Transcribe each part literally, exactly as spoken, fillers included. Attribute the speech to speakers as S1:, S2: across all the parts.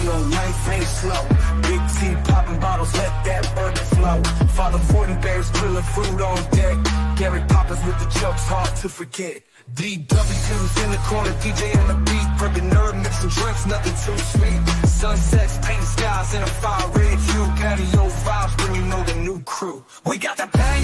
S1: know life ain't slow. Big T popping bottles, let that bourbon flow. Father Fortenberry's grilling food on deck. Gary Poppins with the jokes, hard to forget. D W's in the corner, D J on the beat. Bourbon nerd, mixing drinks, nothing too sweet. Sunsets, paint skies in a fire red hue. Patio vibes when you know the new crew. We got the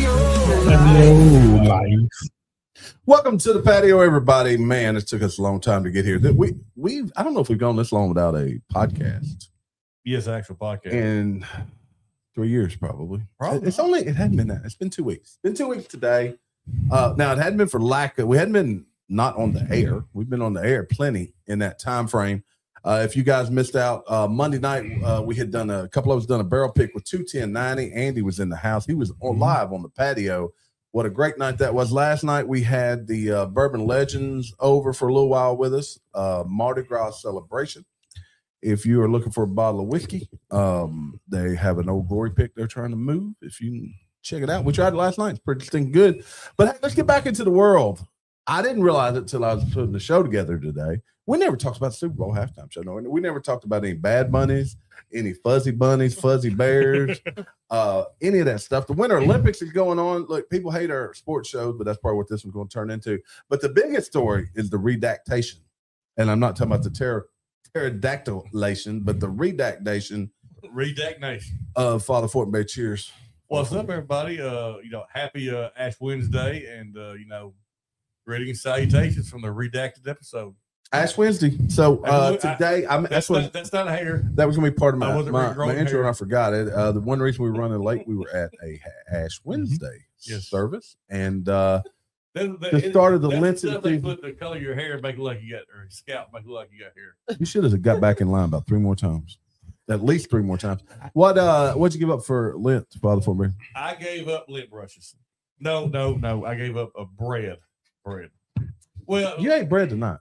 S1: patio life.
S2: Welcome to the patio, everybody. Man, it took us a long time to get here. We we I don't know if we've gone this long without a podcast.
S3: Yes, actual podcast.
S2: In three years, probably.
S3: probably.
S2: It's only it hadn't been that. It's been two weeks. It's been two weeks today. Uh, now it hadn't been for lack of we hadn't been not on the air. We've been on the air plenty in that time frame. Uh, if you guys missed out, uh, Monday night uh, we had done a, a couple of us done a barrel pick with two ten ninety. Andy was in the house. He was on live on the patio. What a great night that was. Last night we had the uh, Bourbon Legends over for a little while with us. Uh, Mardi Gras celebration. If you are looking for a bottle of whiskey, um, they have an Old Glory pick they're trying to move. If you check it out, we tried it last night. It's pretty stinking good. But hey, let's get back into the world. I didn't realize it until I was putting the show together today. We never talked about the Super Bowl halftime show. No, we never talked about any bad bunnies, any fuzzy bunnies, fuzzy bears, uh, any of that stuff. The Winter Olympics is going on. Look, people hate our sports shows, but that's part of what this one's going to turn into. But the biggest story is the redactation. And I'm not talking about the ter- pterodactylation, but the redactation.
S3: Redactation.
S2: Of Father Fortenberry. Cheers.
S3: What's up, everybody? Uh, you know, happy uh, Ash Wednesday, and uh, you know, greetings, salutations from the redacted episode.
S2: Ash Wednesday. So uh, today, I, I
S3: that's,
S2: what,
S3: not, that's not a hater.
S2: That was going to be part of my, my,
S3: really
S2: my intro,
S3: hair.
S2: and I forgot it. Uh, the one reason we were running late, we were at a Ash Wednesday
S3: mm-hmm. yes.
S2: service, and uh,
S3: that, that,
S2: the start of the
S3: Lindsay.
S2: Lincoln.
S3: They put the color of your hair, make it look like you got, or scalp, make it look like you got hair.
S2: You should have got back in line about three more times, at least three more times. What uh, what'd you give up for lint, Father Fortenberry?
S3: I gave up lint brushes. No, no, no. I gave up a bread. Bread. Well,
S2: you ate bread tonight.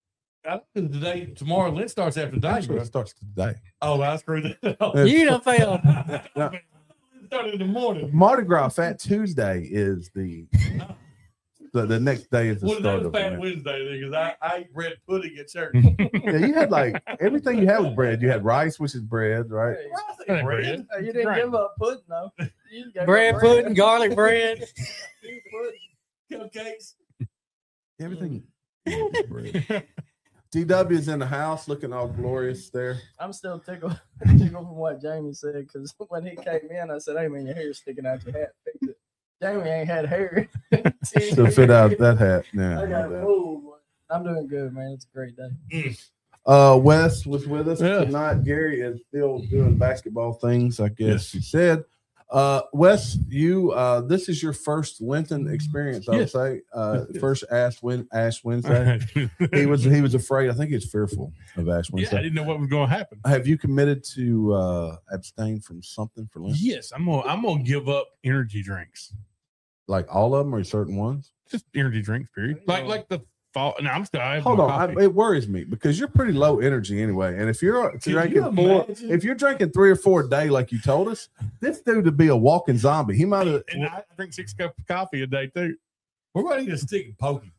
S3: I think today, tomorrow, Lent starts after today.
S2: It starts today.
S3: Oh, I screwed it up.
S4: You done failed.
S3: No. It started in the morning.
S2: Mardi Gras Fat Tuesday is the the, the next day is the
S3: well,
S2: start
S3: that was
S2: of
S3: Fat
S2: it.
S3: Wednesday because I, I ate bread pudding at church.
S2: Yeah, you had like everything you had was bread. You had rice, which is bread, right?
S3: Hey, bread.
S4: You didn't
S5: Right.
S4: give up pudding though. You gave
S5: Bread
S4: up
S5: pudding, garlic bread.
S3: Cupcakes.
S2: Everything. D W is in the house looking all glorious there.
S4: I'm still tickled, tickled from what Jamie said because when he came in, I said, "Hey man, your hair's sticking out your hat. Fix it." Jamie ain't had hair.
S2: Still fit out that hat now.
S4: I got moved. I'm doing good, man. It's a great day.
S2: Uh, Wes was with us
S3: Yeah.
S2: tonight. Gary is still doing basketball things, I guess
S3: Yes.
S2: he said. Uh, Wes, you uh, this is your first Lenten experience, I would
S3: Yes.
S2: say. Uh, first Ash Win Ash Wednesday. he was he was afraid. I think he was fearful of Ash
S5: Yeah,
S2: Wednesday.
S5: I didn't know what was going to happen.
S2: Have you committed to uh, abstain from something for Lent?
S5: Yes, I'm gonna I'm gonna give up energy drinks.
S2: Like all of them or certain ones?
S5: Just energy drinks, period. Like like the fall. No, I'm still. I have
S2: Hold
S5: my
S2: on, I,
S5: coffee.
S2: it worries me because you're pretty low energy anyway. And if you're
S3: Can
S2: drinking
S3: you
S2: four,
S3: imagine?
S2: if you're drinking three or four a day, like you told us, this dude would be a walking zombie. He might have.
S5: and I drink six cups of coffee a day too.
S3: We're going to need a stick and pokey.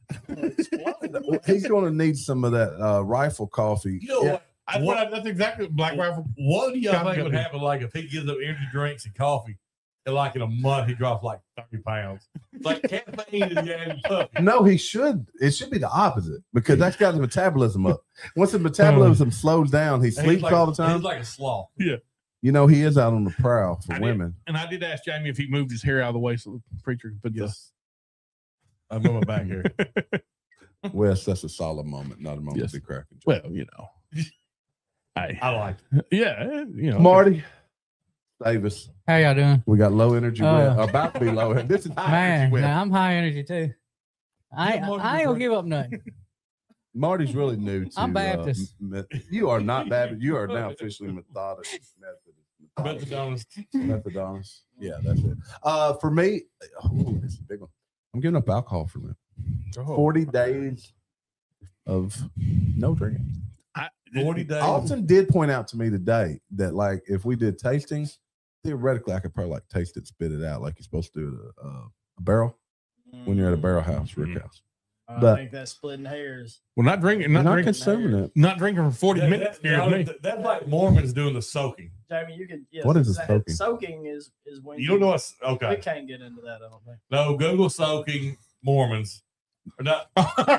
S2: He's going to need some of that uh, rifle coffee.
S3: You know
S2: Yeah.
S3: what?
S5: I,
S3: What-
S5: what, that's exactly what Black Rifle.
S3: What do y'all
S5: Coffee
S3: think would
S5: company.
S3: happen like if he gives up energy drinks and coffee and like in a month he drops like thirty pounds? Like caffeine is getting tough.
S2: No, he should. It should be the opposite because that's got the metabolism up. Once the metabolism slows down, he
S3: He's
S2: sleeps
S3: like,
S2: all the time.
S3: He's like a sloth.
S2: You know, he is out on the prowl for
S5: I did.
S2: women.
S5: And I did ask Jamie if he moved his hair out of the way so the preacher could put
S3: Yes. I'm going back here.
S5: the.
S2: Wes, that's a solid moment, not a moment
S5: Yes.
S2: to be cracking.
S5: Well, you know. I,
S3: I like it.
S5: yeah, you know.
S2: Marty Davis,
S4: How y'all doing?
S2: we got low energy.
S4: Uh,
S2: Wes. About to be low. This is high
S4: Man,
S2: energy. Wes.
S4: nah, I'm high energy too. I
S3: Yeah, Marty
S4: I ain't gonna
S3: was
S4: give up nothing.
S2: Marty's really new to
S4: I'm Baptist.
S2: Uh, me- you are not Baptist. You are now officially Methodist. Methodist.
S3: Methodist.
S2: Methodist. Yeah, that's it. Uh, for me, oh, this is a big one. I'm giving up alcohol for me.
S5: Oh.
S2: forty days of no drinking.
S5: I,
S3: forty days.
S2: Alton did point out to me today that, like, if we did tastings, theoretically, I could probably like taste it, spit it out, like you're supposed to do at a, uh, a barrel when you're at a barrel house, Rick
S5: Mhm.
S2: house.
S4: I
S2: But-
S4: think that's splitting hairs.
S5: Well, not drinking,
S2: You're
S5: not,
S2: not
S5: drinking,
S2: consuming it.
S5: not drinking for forty
S3: That-
S5: minutes.
S3: that-
S5: scares me.
S3: that- that's like Mormons doing the soaking.
S4: Jamie, you could. Yes,
S2: What is a
S4: sa-
S2: soaking?
S4: Soaking is is when
S3: You don't know what's
S4: We
S3: okay.
S4: can't get into that. I don't think.
S3: No, Google soaking Mormons. Or not.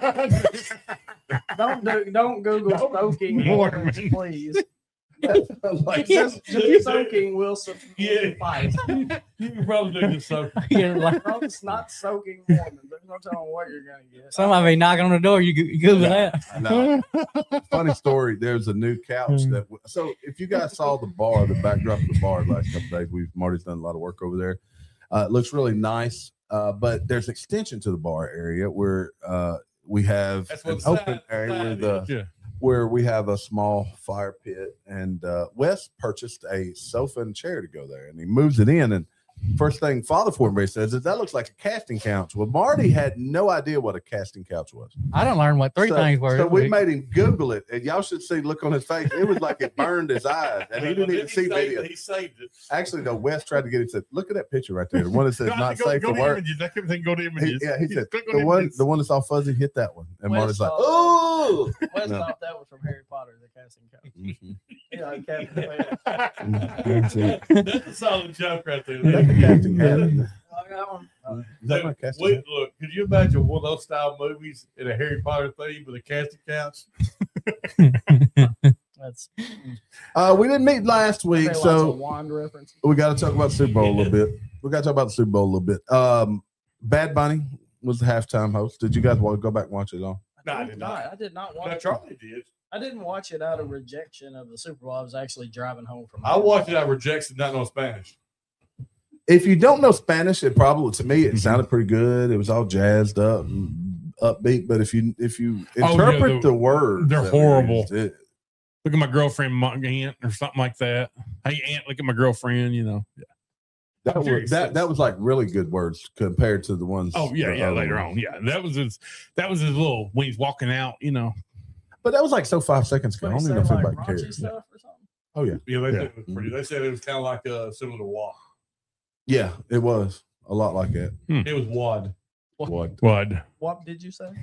S4: Don't do. Don't Google soaking
S5: Mormons.
S4: Mormons, please.
S2: like,
S4: Just, just soaking will suffice.
S3: Yeah. You can probably do the soaking.
S6: You're like,
S4: No, it's not soaking Mormons. There's no telling what you're gonna get.
S6: somebody be knocking on the door. You, go- you Google that.
S2: no. Funny story. There's a new couch that. So if you guys saw the bar, the backdrop of the bar the last couple days, we've Marty's done a lot of work over there. Uh, it looks really nice. Uh, but there's extension to the bar area where uh, we have
S3: That's
S2: an
S3: what the
S2: open
S3: side-
S2: area
S3: side
S2: where the
S3: is.
S5: Yeah.
S2: where we have a small fire pit, and uh, Wes purchased a sofa and chair to go there, and he moves it in. And first thing Father Fortenberry says is that looks like a casting couch. Well, Marty had no idea what a casting couch was.
S6: I done learned what three
S2: so,
S6: things were.
S2: So
S6: this
S2: we
S6: week.
S2: made him Google it, and y'all should see look on his face. It was like it burned his eyes, and he didn't even see
S3: saved
S2: video.
S3: it. He saved it.
S2: Actually, no, Wes tried to get it. Said, look at that picture right there, the one that says
S5: Go-
S2: not
S5: go-
S2: safe
S5: go
S2: for
S5: to
S2: work.
S5: Images. I kept thinking go to
S2: He,
S5: images.
S2: yeah, he said
S5: Click on
S2: the one,
S5: images.
S2: the one that's all fuzzy, hit that one, and
S4: Wes
S2: Marty's like,
S4: saw
S2: oh.
S4: Wes
S2: No.
S4: thought that was from Harry Potter, the casting couch.
S2: Mhm.
S4: Yeah, Captain Planet.
S2: That's it.
S3: That's a solid joke right there.
S2: That's the casting hat.
S4: I got one. Uh,
S2: That's my
S3: Look,
S2: casting
S3: wait,
S2: hat.
S3: look, could you imagine one of those style movies in a Harry Potter theme with a casting couch?
S4: That's
S2: Uh, we didn't meet last week,
S4: lots of
S2: so
S4: wand reference.
S2: we got to talk about the Super Bowl a little bit. We got to talk about the Super Bowl a little bit. Um, Bad Bunny was the halftime host. Did you guys want to go back and watch it all?
S3: No, I
S4: did
S3: did
S4: not.
S3: not.
S4: I did not watch
S3: No,
S4: it.
S3: Charlie did.
S4: I didn't watch it out of rejection of the Super Bowl. I was actually driving home from.
S3: I watched it. I rejected not know Spanish.
S2: If you don't know Spanish, it probably to me it sounded pretty good. It was all jazzed up, and upbeat. But if you if you
S5: Oh, yeah,
S2: interpret
S5: the-
S2: the, words,
S5: they're
S2: that were
S5: horrible.
S2: used, it-
S5: Look at my girlfriend, my aunt, or something like that. Hey, aunt, look at my girlfriend. You know.
S2: that
S5: I'm
S2: was
S5: curious.
S2: that that was like really good words compared to the ones.
S5: Oh yeah,
S2: the
S5: yeah.
S2: other
S5: Later
S2: ones.
S5: on, yeah. That was his. That was his little when he's walking out. You know.
S2: But that was like so five seconds ago. I
S4: What,
S2: don't
S4: he
S2: even know if
S4: said, like,
S2: anybody
S4: raunchy
S2: cares.
S4: stuff or something?
S2: Oh yeah,
S3: Yeah, they
S5: Yeah.
S3: said it was pretty. They said it was kind of like uh, similar to Wad.
S2: yeah, it was a lot like that.
S3: It was Wad.
S2: What?
S5: What?
S4: What did you say?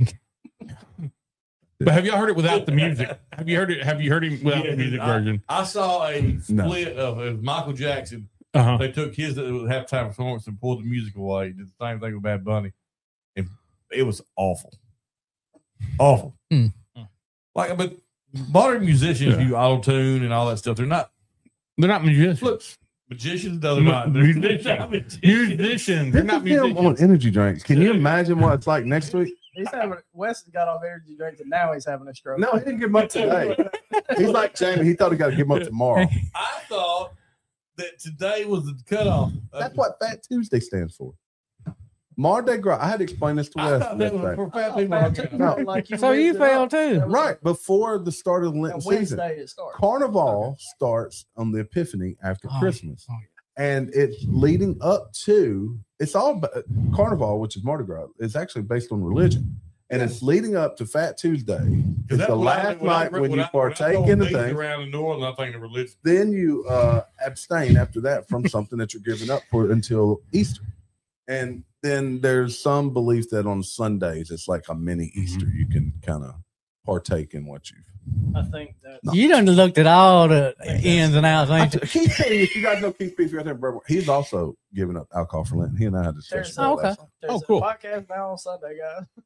S5: But have y'all heard it without the music? Have you heard it? Have you heard him without
S3: Yeah,
S5: the music
S3: I-
S5: version?
S3: I saw a
S2: No.
S3: split of it was Michael Jackson.
S5: Uh huh.
S3: They took his uh, halftime performance and pulled the music away. Did the same thing with Bad Bunny. And it was awful. Awful.
S6: Hmm.
S3: Like, but modern musicians
S5: Yeah.
S3: use auto tune and all that stuff. They're not
S5: They're not musicians.
S3: look magicians. No, they're
S5: Mu-
S3: not. They're,
S5: musicians.
S3: they're not magicians.
S5: Musicians. They're
S2: This
S5: not
S2: is him
S5: musicians.
S2: on energy drinks. Can you imagine what it's like next week?
S4: He's having Wes has got off energy drinks and now he's having a stroke.
S2: No, he didn't give him up today. He's like Jamie. He thought he got to give him up tomorrow.
S3: I thought that today was the cutoff.
S2: That's what Fat Tuesday stands for. Mardi Gras. I had to explain this to
S3: I
S2: Wes
S3: thought that was
S2: yesterday.
S3: for fat
S4: Oh,
S3: people.
S4: man, too.
S2: No.
S4: Like you
S6: So you
S4: mixed it
S6: failed
S4: up.
S6: too.
S4: That was-
S2: Right before the start of the Lenten
S4: and
S2: season.
S4: Wednesday it starts.
S2: Carnival starts on the Epiphany after
S6: Oh,
S2: Christmas,
S5: oh,
S2: and it's leading up to. It's all about, Carnival, which is Mardi Gras, is actually based on religion, and it's leading up to Fat Tuesday. It's the last night when you partake in the thing.
S3: around the New Orleans, I think the religion.
S2: Then you uh, abstain after that from something that you're giving up for until Easter. And then there's some belief that on Sundays it's like a mini Easter. You can kind of partake in what you've.
S4: I think that
S2: No.
S6: You done looked at all the ins and outs,
S2: I
S6: ain't you?
S2: t- Keith Petty, if you guys know Keith Petty, right there in Bremer, he's also giving up alcohol for Lent. He and I had a discussion.
S4: There's-
S2: about
S6: Oh, okay.
S2: last night.
S4: there's
S5: Oh, cool.
S4: a podcast now on Sunday,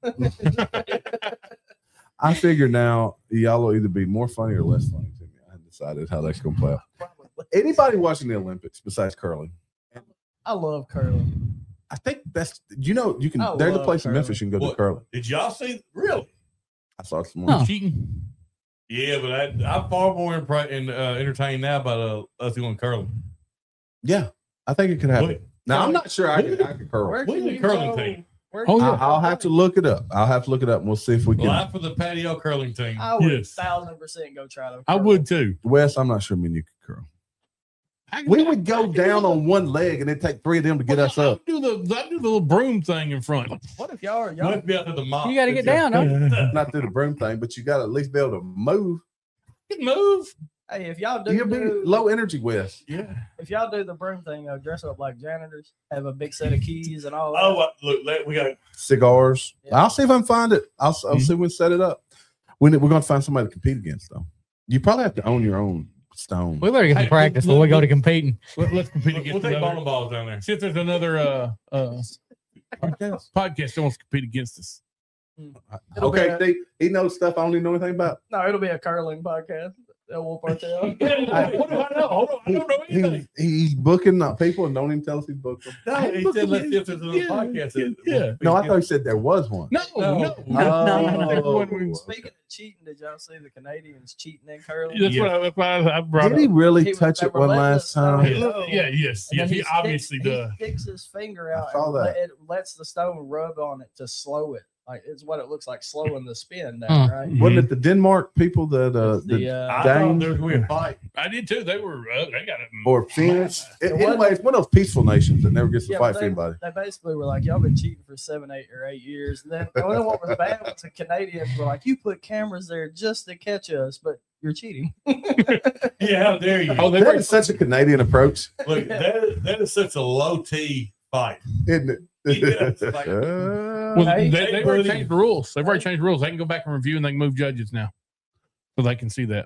S4: guys.
S2: I figure now y'all will either be more funny or less funny to me. I haven't decided how that's going to play out.
S4: Probably.
S2: Anybody watching the Olympics besides curling?
S4: I love curling.
S2: I think that's you know you can.
S4: I
S2: There's a
S4: love
S2: place in
S4: curling.
S2: Memphis you can go
S3: What?
S2: to curling.
S3: Did y'all see? Really?
S2: I saw it this morning.
S6: Huh.
S5: Cheating.
S3: Yeah, but I, I'm far more impre- in, uh, entertained now by uh, us doing curling.
S2: Yeah, I think it could happen.
S3: Wait,
S2: Now I'm not sure I can, I can curl.
S4: Where
S3: Look
S4: can
S3: at
S4: you
S3: the curling
S4: go?
S3: team.
S4: Where
S5: Oh,
S4: can
S5: yeah.
S4: you
S2: I'll, I'll
S4: go?
S2: have to look it up. I'll have to look it up, and we'll see if we can.
S3: Live for the patio curling team.
S4: I would
S5: Yes.
S4: thousand percent go try to.
S5: I
S4: curl.
S5: would too.
S2: Wes, I'm not sure me and you could curl.
S5: I
S2: We would go down on one leg, and it take three of them to get us up.
S5: I do the I do the little broom thing in front.
S4: What if y'all are
S3: You
S4: y'all?
S3: must be out to the mop.
S6: You got to get down, don't you?
S2: Not through the broom thing, but you got to at least be able to move.
S5: Move.
S4: Hey, if y'all do,
S2: You'll be
S4: do
S2: low energy, Wes.
S3: Yeah.
S4: if y'all do the broom thing, uh, dress up like janitors, have a big set of keys and all that.
S3: Oh, uh, look, let, we got
S2: Cigars.
S4: Yeah.
S2: I'll see if I can find it. I'll, I'll
S5: Mhm.
S2: see if we can set it up. We, we're going to find somebody to compete against, though. You probably have to own your own stone.
S6: We better get some
S5: Hey,
S6: practice
S5: look,
S6: before we go
S5: look.
S6: to competing.
S5: Let, let's compete
S3: we'll,
S5: against
S3: we'll take
S5: another-
S3: bowling balls down there.
S5: See if there's another uh, uh, podcast that wants to compete against us.
S4: It'll
S2: Okay,
S4: be
S2: see, he knows stuff I don't even know anything about.
S4: No, it'll be a curling podcast. They'll whoop our tail.
S5: What do I know? Hold on, I don't know anything.
S2: He, he's booking uh, people and don't even tell us he's booked them.
S3: No, he said let's see if there's another
S5: Yeah,
S3: podcast.
S5: yeah,
S3: that-
S5: yeah.
S2: No, I thought he said there was one.
S5: No,
S4: No.
S5: no,
S2: Oh.
S5: no.
S4: Speaking of cheating, did y'all see the Canadians cheating in curling?
S5: That's what I, that's why I, I brought
S2: Did he
S5: up.
S2: really
S4: He was
S2: touch it
S4: that
S2: one
S4: relentless,
S2: last time?
S4: though.
S5: Yeah, yeah, yes,
S4: And
S5: yes.
S4: then
S5: He
S4: sticks-
S5: obviously
S4: he
S5: does.
S4: sticks his finger out.
S2: I saw
S4: and
S2: that.
S4: let- It lets the stone rub on it to slow it. Like it's what it looks like, slowing the spin
S6: Huh.
S4: down, right?
S2: Wasn't it the Denmark people that uh,
S4: It's the,
S2: the,
S4: uh,
S3: I thought
S2: Danes
S3: there was going to be a fight.
S5: I did too. They were. Uh, they got it.
S2: or Phoenix?
S4: It
S2: It,
S4: wasn't-
S2: anyway, it's one of those peaceful nations that never gets to
S4: Yeah,
S2: fight
S4: but
S2: for
S4: they,
S2: anybody.
S4: they basically were like, y'all been cheating for seven, eight, or eight years. And then, and then what was bad was the Canadians were like, you put cameras there just to catch us, but you're cheating.
S3: Yeah, how dare you?
S5: Oh, they
S2: That
S5: were.
S2: is such a Canadian approach,
S3: Look, that is, that is such a low T fight.
S2: isn't it?
S3: Yeah, it's like-
S2: Uh,
S5: Well,
S4: Hey,
S5: they,
S3: hey,
S5: they've already
S3: buddy.
S5: changed the rules. They've already changed the rules. They can go back and review and they can move judges now, so they can see that.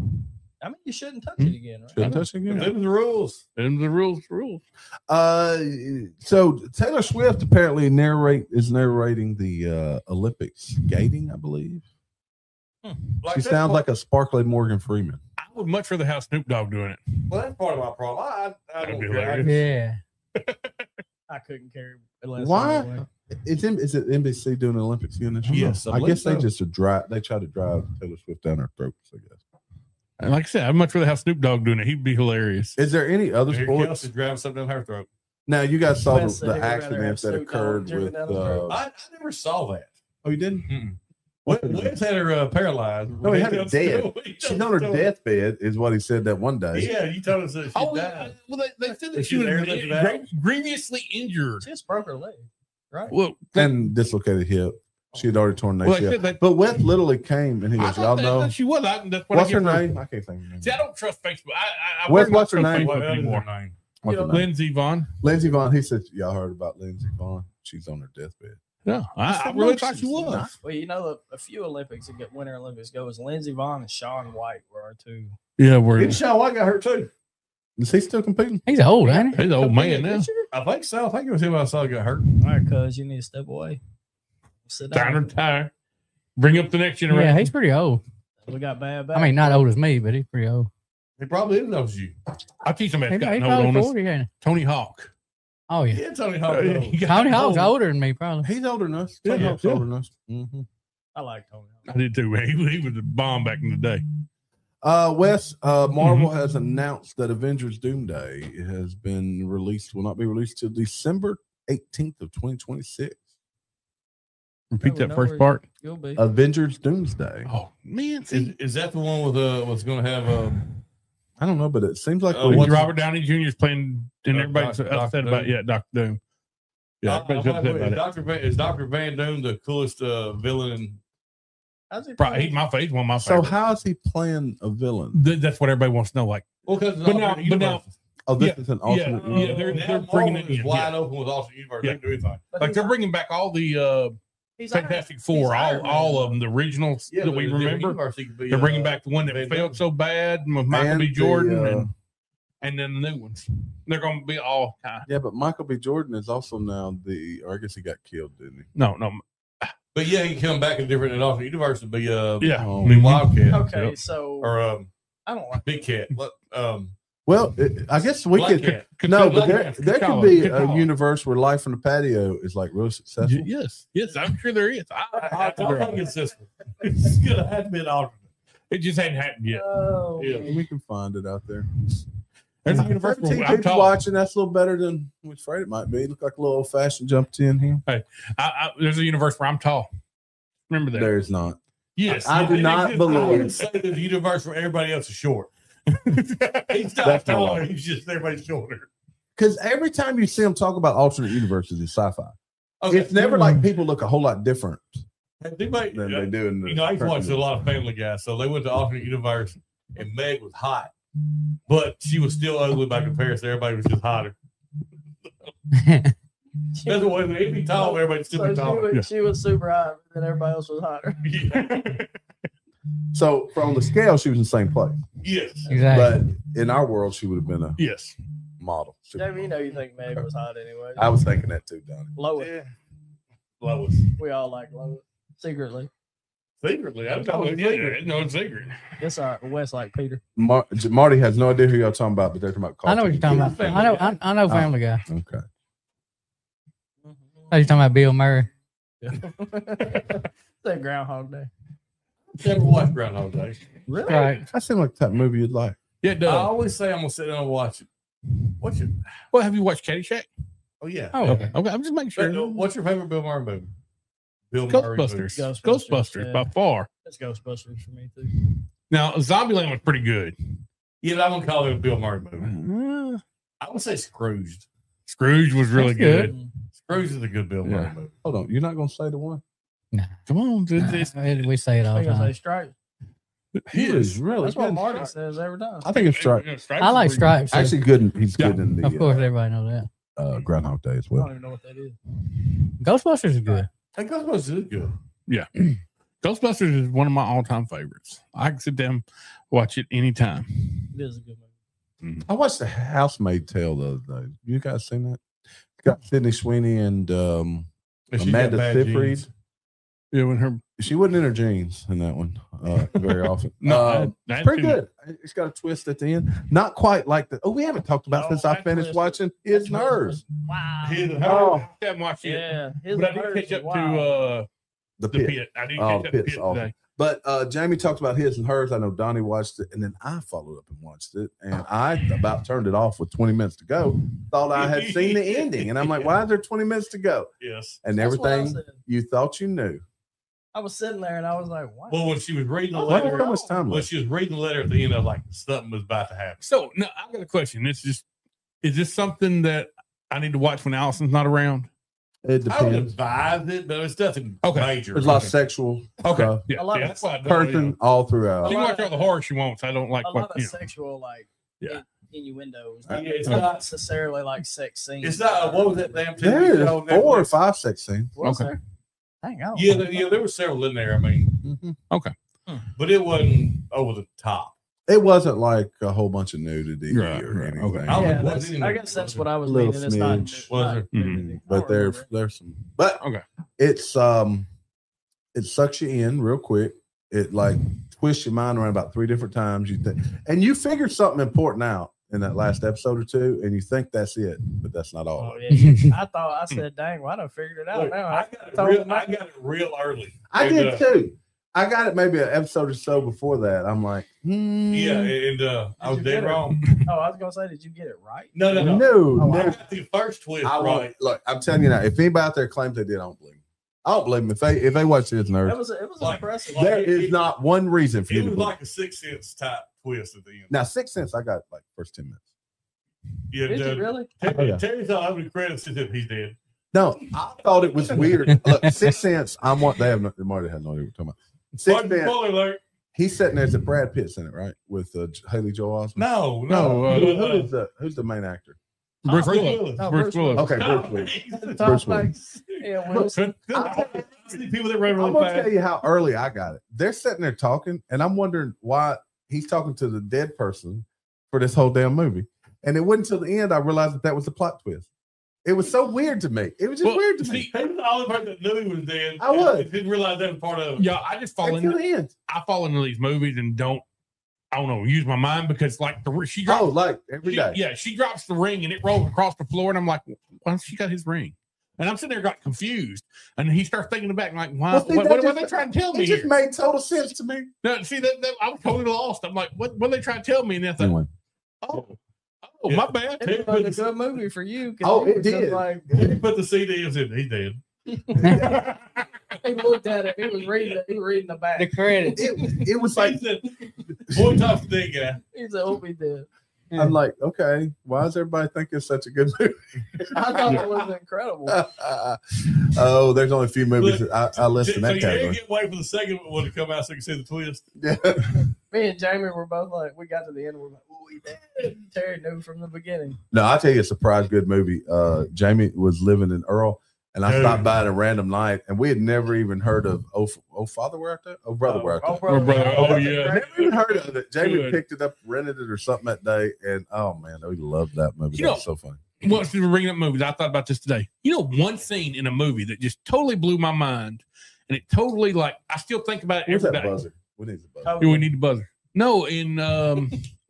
S4: I mean, you shouldn't touch
S5: Hmm?
S4: it again, right?
S2: Shouldn't touch it again.
S3: Them are the rules.
S5: And the rules, rules.
S2: Uh, so Taylor Swift apparently narrate is narrating the uh, Olympics skating, I believe.
S3: Like,
S2: She
S3: that's
S2: sounds
S3: part-
S2: like a sparkly Morgan Freeman.
S5: I would much rather have Snoop Dogg doing it.
S3: Well, that's part of my problem. I, I, I
S5: That'd
S3: don't
S5: be
S3: care. I
S5: hilarious.
S3: just-
S6: Yeah.
S4: I couldn't care less.
S2: Why?
S4: anyway.
S2: Is, M- is it N B C doing the Olympics again this year?
S3: Yes, I
S2: I,
S3: believe
S2: guess they
S3: so.
S2: just a drive. They try to drive Taylor Swift down our throats. I guess.
S5: And like I said, I'd much rather have Snoop Dogg doing it. He'd be hilarious.
S2: Is there any other
S3: Mary
S2: sports?
S3: Kelsey's driving something down her throat.
S2: Now you guys saw the,
S4: Wes said
S2: the
S4: he'd rather
S2: accident
S4: have
S2: that
S4: Snoop Dogg
S2: occurred
S4: driven
S2: with.
S4: down the road.
S2: Uh,
S3: I, I never saw that.
S2: oh, you didn't?
S3: Mm-mm. Wes Wes had her uh, paralyzed.
S2: No, he had her
S3: told-
S2: dead.
S3: he
S2: She's
S3: told-
S2: on her
S3: told-
S2: deathbed, is what he said that one day.
S3: Yeah, you told us that she
S5: Oh,
S3: died.
S5: well, they, they said
S3: Is
S5: that
S3: she
S5: she was
S3: there to let it out?
S5: gra- grievously injured.
S4: She just broke her leg, right?
S5: Well,
S2: And dislocated hip. She had already torn an
S5: well,
S2: A C L.
S5: I said that,
S2: But Wes literally came and he
S5: I
S2: goes,
S5: thought
S2: "Y'all
S5: that,
S2: know
S5: that she was. I, that's what
S2: what's
S5: I
S2: her
S5: get from-
S2: name? I can't think of her name.
S5: See, I don't trust Facebook. I, I, I
S2: Wes,
S5: very much
S2: what's her
S5: trust
S2: name?
S3: What
S5: Facebook
S3: else is
S5: anymore.
S3: her name?
S2: What's her
S4: You
S2: name?
S5: Lindsey Vaughn.
S2: Lindsey Vaughn. He said, "Y'all heard about Lindsey Vaughn? She's on her deathbed."
S5: Yeah, I, I
S2: said,
S5: really
S2: no,
S5: thought she
S2: she's
S5: was.
S2: not.
S4: Well, you know, a, a few Olympics that get Winter Olympics go is Lindsey Vonn and Shaun White were our two.
S5: Yeah, we're
S3: Didn't Shawn White got hurt too?
S2: Is he still competing?
S6: He's old, ain't he?
S5: he's an old man now.
S3: I think so. I think it was him I saw got hurt.
S4: All right, cuz you need to step away. Sit
S5: Time to
S4: down.
S5: retire. Bring up the next generation.
S6: Yeah, he's pretty old.
S4: We got bad back.
S6: I mean, not old as me, but he's pretty old.
S3: He probably is knows you.
S5: I'll teach him
S6: He,
S5: that's
S6: he's
S5: gotten old
S6: probably
S5: on us.
S6: forty, ain't he?
S5: Tony Hawk.
S6: Oh, yeah.
S3: Yeah, Tony Hawk.
S5: Uh,
S3: knows.
S5: he got
S6: Tony Hawk's
S5: old.
S6: older than me, probably.
S2: He's older than us.
S5: Yeah,
S2: Tony
S5: yeah,
S2: Hawk's
S5: yeah.
S2: older than us. Mhm.
S4: I like Tony.
S5: I did too, man. He, he was a bomb back in the day.
S2: Uh, Wes, uh, Marvel
S5: Mm-hmm.
S2: has announced that Avengers Doomsday has been released, will not be released till December eighteenth of twenty twenty-six.
S5: Repeat
S4: we
S5: that
S4: know
S5: first
S4: where-
S5: part.
S4: You'll be.
S2: Avengers Doomsday.
S5: Oh, man.
S3: Is,
S5: See,
S3: is that the one with uh what's going to have uh
S2: I don't know, but it seems like
S3: Uh,
S2: we-
S3: what's-
S5: Robert Downey Junior is playing, and
S3: Uh,
S5: everybody's
S3: Doc-
S5: upset
S3: Doctor
S5: about
S3: Doom.
S5: yeah, Doctor Doom. Yeah,
S3: uh,
S5: everybody's upset about
S3: is
S5: it.
S3: Doctor Van, is Doctor Van Doom the coolest uh, villain? In,
S4: How's he
S5: Right,
S4: play?
S5: he's my face, one of my
S2: so
S5: favorites.
S2: how is he playing a villain?
S5: Th- That's what everybody wants to know. Like,
S3: well, because
S5: But now- but now-
S2: Oh, this
S5: Yeah,
S2: is an
S5: yeah,
S2: alternate.
S5: yeah,
S2: universe.
S5: they're-
S3: now
S5: they're bringing
S3: Marvel
S5: it
S3: is
S5: in,
S3: wide
S5: yeah.
S3: open with alternate universe.
S5: Yeah.
S3: They can do anything.
S4: But
S5: like
S4: he's
S5: they're
S4: Iron-
S5: bringing back all the uh,
S4: he's Iron-
S5: Fantastic
S4: he's
S5: Four, all
S4: Iron Man,
S5: all
S4: though.
S5: of them, the originals
S3: Yeah,
S5: that
S3: but
S5: we
S3: in a different
S5: remember.
S3: universe, he could be,
S5: They're bringing
S3: uh,
S5: back the one that
S3: Van
S5: failed
S3: Doom.
S5: so bad with Michael
S2: And
S5: B.
S2: the,
S5: Jordan,
S2: uh,
S5: and and then the new ones. They're going to be all kind.
S2: Yeah, but Michael B. Jordan is also now the, or I guess he got killed, didn't he?
S5: No, no,
S3: But yeah, he can come back in different in alternate universe and be uh
S5: yeah.
S2: Oh.
S3: be
S5: Mhm.
S3: Wildcat
S4: Okay,
S5: Yep.
S4: so
S3: or um
S4: I don't like.
S3: Big Cat. What um
S2: Well, it, I guess we
S3: Black
S2: could.
S3: Cat.
S2: No,
S5: Could-
S2: but there,
S5: could
S2: there
S5: call
S2: could
S5: it,
S2: be
S5: could
S2: a
S5: call it.
S2: universe where Life on the Patio is like really successful.
S5: Y- Yes, yes, I'm sure there is. I,
S3: I,
S5: I,
S3: I don't think it's this one. It's gonna have to be an alternate.
S5: it just hadn't happened yet.
S4: Oh,
S3: Yeah.
S2: We can find it out there.
S5: There's a universe
S2: seventeen
S5: where I'm
S2: people
S5: tall.
S2: watching. That's a little better than we afraid it might be. Look like a little old fashioned jumped in here.
S5: I, I, there's a universe where I'm tall. Remember that?
S2: There is not.
S5: Yes,
S2: I do
S5: it
S2: not
S5: exists.
S3: I
S2: believe-
S3: would say there's a universe where everybody else is short. He's not
S2: That's not
S3: taller.
S2: right.
S3: He's just everybody's shorter.
S2: Because every time you see them talk about alternate universes, it's sci-fi.
S3: Okay.
S2: It's never like people look a whole lot different
S3: They might-
S2: than they do in the.
S3: You know, I used to
S2: current
S3: watch a lot of Family Guy, so they went to alternate universe, and Meg was hot, but she was still ugly by comparison. Everybody was just hotter. That's what it'd be tall, everybody still
S4: So
S3: be
S4: she
S3: tall.
S4: was, she was super hot, and everybody else was hotter.
S3: Yeah.
S2: So from the scale, she was in the same place.
S3: Yes.
S6: Exactly.
S2: But in our world, she would have been a
S5: Yes.
S2: model.
S4: Jamie, you know you think Meg was hot anyway.
S2: I was thinking that too, Donnie.
S4: Lois.
S3: Yeah. Lois.
S4: We all like Lois. Secretly.
S3: Secretly, I don't know.
S5: Oh, yeah, no secret.
S4: It's all right. West like Peter.
S2: Mar- Marty has no idea who y'all talking about, but they're talking about.
S6: I know what you're talking about.
S3: Family
S6: I know.
S3: Guy.
S6: I, I know Family Guy.
S2: Okay.
S6: Oh, you're talking about Bill Murray.
S4: That Groundhog Day.
S3: Never watched Groundhog Day.
S4: Really?
S6: Right.
S2: That seemed like the type of movie you'd like.
S5: Yeah, it
S3: I
S5: does.
S3: always say I'm gonna sit down and watch it. What's your?
S5: Well, have you watched Caddyshack?
S3: Oh yeah.
S6: Oh,
S5: Okay. Okay. I'm just making
S3: But,
S5: sure.
S3: uh, what's your favorite Bill Murray movie? Bill Murray movie.
S5: Ghostbusters.
S4: Ghostbusters,
S5: Ghostbusters,
S4: yeah.
S5: by far.
S4: It's Ghostbusters for me too.
S5: Now, Zombieland was pretty good.
S3: Yeah, but I'm gonna call it a Bill Murray movie.
S5: Uh,
S3: I would say Scrooged.
S5: Scrooge was really
S6: That's
S5: good.
S6: good.
S3: Scrooge is a good Bill Murray
S5: Yeah.
S3: movie.
S2: Hold on, you're not gonna say the one?
S6: Nah.
S5: Come on, dude.
S6: Nah,
S5: It's-
S6: we- we say it all
S4: I
S6: the
S4: think I say
S6: time.
S4: Stripes.
S2: He is really
S4: That's what
S2: good.
S4: Marty says every time.
S2: I think it's Stripes.
S5: Yeah, Stripes
S6: I like
S5: is pretty
S6: Stripes.
S2: Actually, good. In, he's good
S5: Yeah.
S2: in the
S6: Of course,
S2: uh,
S6: everybody knows that.
S2: uh, Groundhog Day as
S4: I don't
S2: well.
S4: even know what that is.
S6: Ghostbusters is good.
S3: Hey, Ghostbusters is good.
S5: good. Ghostbusters is one of my all-time favorites. I can sit down, watch it anytime.
S4: It is a good movie.
S2: I watched The Housemaid Tale the other day. You guys seen that? It's got Sydney Sweeney and um,
S3: And she's
S2: Amanda
S3: got bad
S2: Seyfried.
S3: genes.
S5: Yeah, when her
S2: She wasn't in her jeans in that one uh, very often.
S5: no,
S2: Uh,
S5: I- I had
S2: pretty
S5: to-
S2: good. It's got a twist at the end. Not quite like the. Oh, we haven't talked about
S4: No,
S2: since I
S4: that
S2: finished
S4: twist-
S2: watching His
S4: that twist
S2: Nerves.
S4: Wow.
S3: His and
S2: Oh.
S3: her.
S5: I haven't watched it.
S4: Yeah. His
S5: But I
S4: and
S5: did
S4: hers
S5: catch
S4: is
S5: up
S4: wild.
S5: to uh,
S2: The
S5: the
S2: Pit.
S5: pit. I did
S2: Oh,
S5: catch up to the
S2: Pit's
S5: pit
S2: awesome.
S5: today.
S2: But uh, Jamie talked about His and Hers. I know Donnie watched it, and then I followed up and watched it, and I about turned it off with twenty minutes to go. Thought I had seen the ending, and I'm like, "Why is there twenty minutes to go?"
S3: Yes.
S2: And
S4: That's what I
S2: everything
S4: said.
S2: you thought you knew.
S4: I was sitting there and I was like, what?
S3: Well, when she was reading the
S2: Why
S3: letter,
S2: so much time
S3: when
S2: left?
S3: she was reading the letter at the end, of like something was about to happen.
S5: So now I got a question. It's just, is this something that I need to watch when Allison's not around?
S2: It
S3: I would
S2: depends.
S3: advise it, but it's nothing
S5: Okay.
S3: major.
S2: There's a lot of sexual
S5: Okay,
S2: stuff.
S5: yeah,
S4: A lot
S5: yeah,
S4: of
S5: that's why I don't,
S2: Cursing
S5: you know.
S2: all
S5: She
S2: throughout.
S5: can watch all the horror she wants. I don't like
S4: a lot
S5: what
S4: of
S5: you know.
S4: sexual like
S5: Yeah.
S4: in- innuendos.
S3: Yeah,
S4: Not
S3: it's
S4: not
S3: not-
S4: necessarily like sex scenes.
S3: It's not. What was that damn T V
S2: There is
S3: show on
S2: four or
S3: Netflix?
S2: five sex scenes.
S4: Was
S5: Okay.
S4: there? Dang, I don't
S3: Yeah,
S4: know.
S3: there, yeah, there were several in there. I mean,
S2: Mm-hmm.
S3: but it wasn't over the top.
S2: It wasn't like a whole bunch of nudity
S5: Right,
S2: or
S5: right,
S2: anything.
S5: okay.
S3: I don't
S4: Yeah,
S3: think it was
S4: that's,
S3: in
S4: I
S3: there.
S4: guess that's what I was
S2: Little
S4: meaning. It's not,
S2: smidge.
S3: Was
S4: not
S3: there?
S4: nudity. I
S2: But
S4: don't
S2: there,
S4: remember.
S2: there's some. But
S5: Okay.
S2: it's um, it sucks you in real quick. It like twists your mind around about three different times. You think, and you figure something important out in that last episode or two, and you think that's it, but that's not all.
S4: Oh,
S2: of it.
S4: yeah. I thought I said, "Dang, well, I done figured it out
S3: Look,
S4: now."
S3: I, got it
S4: told
S3: real,
S4: him
S3: I
S4: that.
S3: got it real early.
S2: I
S3: And,
S2: did
S3: uh,
S2: too. I got it maybe an episode or so before that. I'm like, hmm,
S3: Yeah, and uh, I was
S4: you
S3: dead
S4: get it?
S3: wrong.
S4: Oh, I was gonna say, did you get it right?
S3: No, no, no.
S2: no,
S4: Oh,
S3: I
S2: no.
S3: got the first twist
S2: I
S3: right.
S2: won't. Look, I'm telling you now. If anybody out there claims they did, I don't believe them. I don't believe them. If they if they watch His
S4: It
S2: Nerves,
S4: was it was
S3: Like-
S4: impressive.
S3: like-
S2: there
S3: it-
S2: is
S3: it-
S2: not one reason for you
S3: It
S2: to
S3: was
S2: believe.
S3: like a Sixth Sense type twist at the end.
S2: Now, Sixth Sense, I got like first ten minutes.
S3: Yeah,
S4: Did you
S3: uh,
S4: really?
S3: Terry,
S2: Oh, yeah.
S3: Terry thought I would credit since he's dead.
S2: No, I thought it was weird. Look, Sixth Sense. I'm what they have. No, they might have no idea what we're talking about. Sixth
S3: Pardon-
S2: Sense.
S3: spoiler alert.
S2: He's sitting there. Is it Brad Pitt's in it, right? With uh, Haley Joel Osment.
S3: No,
S5: No,
S3: no.
S5: uh,
S2: Who- who is the who's the main actor?
S5: Bruce
S3: Bruce
S5: Willis.
S3: Willis.
S4: Oh,
S5: Bruce
S4: Bruce
S5: Willis.
S2: Okay,
S3: No,
S2: Bruce Willis.
S3: he's-
S4: Top
S2: Bruce
S4: like,
S2: Willis.
S4: yeah, Wilson.
S3: I see people that run
S2: I'm
S3: really
S2: gonna
S3: fast.
S2: tell you how early I got it. They're sitting there talking, and I'm wondering why he's talking to the dead person for this whole damn movie. And it wasn't until the end I realized that that was the plot twist. It was so weird to me. It was just
S5: Well,
S2: weird to me
S3: See, he was the only person that knew he was dead.
S2: I was.
S3: and Didn't realize that was part of it.
S5: Yeah, I just fall
S2: until
S5: into
S2: the end.
S5: I fall into these movies and don't I don't know use my mind because like the she drops
S2: Oh, like every
S5: she-
S2: day.
S5: yeah she drops the ring and it rolls across the floor and I'm like why she got his ring and I'm sitting there got confused and he starts thinking back like why
S2: Well, see,
S5: what,
S2: that
S5: what, what are
S2: just-
S5: they trying to tell me
S2: It just
S5: here?
S2: made total sense to me.
S5: No, see that, that I was totally lost. I'm like what what are they trying to tell me and then I thought,
S2: Anyway.
S5: oh oh
S3: Yeah.
S5: my bad.
S4: It looked like a good movie for you. 'cause
S2: Oh,
S4: you
S2: it
S4: were just
S2: did.
S4: Like,
S3: He put the C Ds in. He's dead.
S4: he looked at it. He was reading it. He was reading the back.
S6: The credits.
S2: It, it was
S3: Like
S2: like
S3: said, boy talks to dead guy.
S4: He said, "Hope he did." Yeah.
S2: I'm like, okay, why does everybody think it's such a good movie?
S4: I thought it was incredible.
S2: Oh, there's only a few movies
S3: Look,
S2: that I, I list
S3: So
S2: in that
S3: you didn't
S2: category.
S3: get away for the second one to come out so you can see the twist.
S2: Yeah.
S4: Me and Jamie were both like, we got to the end, and we're like, oh, we did. Terry knew from the beginning.
S2: No, I'll tell you a surprise good movie. Uh, Jamie was living in Earl, and I
S3: Dude.
S2: stopped by at a random night, and we had never even heard of Oh, oh Father, where out there? Oh, Brother, where out there?
S4: Oh, brother.
S5: Oh, brother. Oh, yeah.
S2: Never even heard of it. Jamie
S5: Good.
S2: picked it up, rented it or something that day, and oh man, we loved that movie.
S5: You
S2: That
S5: know-
S2: was so funny.
S5: Once we were bringing up movies, I thought about this today. You know, one scene in a movie that just totally blew my mind, and it totally like I still think about it
S2: What's
S5: every
S2: that
S5: day.
S2: buzzer? What is the buzzer?
S4: Oh,
S5: Do we need the buzzer? No, in um,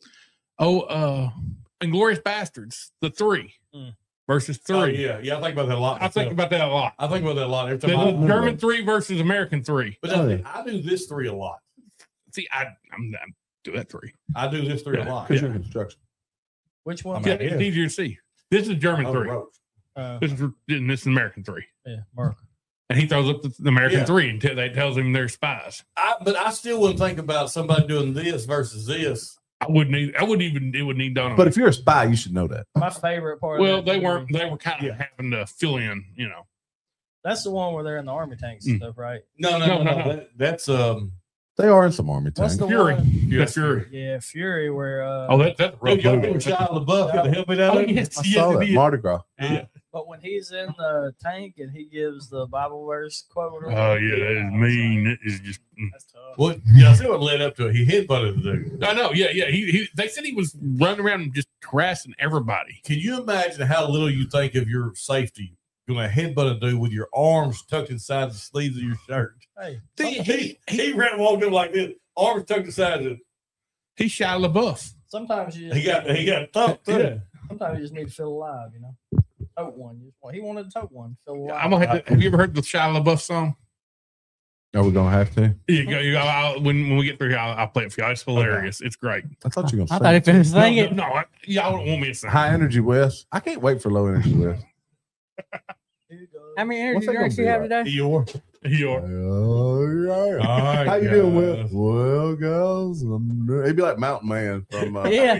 S5: oh, uh, Inglorious Bastards, the three
S4: Mm.
S5: versus three.
S3: Oh, yeah, yeah. I think about that a lot.
S5: I think
S3: myself.
S5: about that a lot.
S3: I think about that a lot every time.
S5: The
S3: I,
S2: remember
S5: German
S2: that.
S5: three versus American three.
S3: but
S2: Oh,
S3: I,
S2: yeah.
S3: I do this three a lot.
S5: See, I I'm, I'm do that three.
S3: I do this three a
S5: Yeah,
S3: lot.
S2: Because you're in construction.
S4: Which
S3: I
S4: one?
S3: mean,
S5: Yeah, it's
S3: yeah.
S5: easier to see. This is German
S2: Oh, the
S5: three.
S2: ropes.
S4: Uh,
S5: This is and this is American three.
S4: yeah, Mark.
S5: And he throws up the, the American
S3: Yeah.
S5: three until they tells him they're spies.
S3: I, but I still wouldn't think about somebody doing this versus this.
S5: I wouldn't. Even, I wouldn't even. It wouldn't even dawn on
S2: But
S5: me.
S2: if you're a spy, you should know that.
S4: My favorite part. of
S5: Well,
S4: that
S5: they
S4: movie-
S5: weren't. They were kind of
S3: Yeah.
S5: having to fill in. You know.
S4: That's the one where they're in the army tanks and
S5: Mm.
S4: stuff, right?
S3: No, no,
S5: No,
S3: no, no.
S5: no, no.
S3: That, that's um.
S2: They are in some army
S4: What's
S2: tanks.
S4: the
S5: Fury.
S4: one?
S5: That's Fury.
S4: Yeah, Fury, where. Uh,
S5: Oh, that, that's a rough
S3: Dude, y'all
S5: movie.
S3: remember Shia LaBeouf had to help me
S5: Oh,
S3: out.
S5: yes,
S2: I
S5: yes,
S2: saw
S5: it
S2: that.
S5: is.
S2: Mardi Gras.
S5: Yeah.
S4: But when he's in the tank and he gives the Bible verse quote. or
S5: Oh
S4: whatever,
S5: yeah, that is
S4: I was
S5: mean.
S4: like,
S5: It is just. mm.
S4: That's tough.
S3: Well, yeah, I see what led up to it. He headbutted the dude.
S5: I know. Yeah, yeah. He, he. They said he was running around and just harassing everybody.
S3: Can you imagine how little you think of your safety going to headbutt a dude with your arms tucked inside the sleeves of your shirt?
S4: Hey,
S3: He, he, he ran walked up like this, arms tucked inside it.
S5: He Shia LaBeouf.
S4: sometimes you just
S3: He got he got thumped. too.
S5: Yeah.
S4: sometimes you just need to feel alive, you know. Tote one. You just want- He wanted to tote one. Feel alive.
S5: I'm gonna have, to, have you ever heard the Shia LaBeouf song?
S2: Are we gonna have to?
S5: You go. You go. I'll, when when we get through here, I'll, I'll play it for y'all. It's hilarious. It's great.
S2: I thought you were
S6: I
S2: gonna
S6: thought he
S2: say
S6: finished
S5: No,
S6: singing.
S5: no, no, I- y'all don't want me to sing.
S2: high energy West. I can't wait for low energy West.
S4: Here you go.
S6: How many
S2: What's
S6: energy
S2: that
S6: drinks
S2: gonna
S6: you
S2: be
S6: have today?
S3: Eeyore.
S5: You're,
S2: Oh, yeah.
S3: All right,
S2: How you doing,
S3: guys.
S2: Will? Well, guys, I'm doing- he'd be like Mountain Man from. Uh,
S6: Yeah.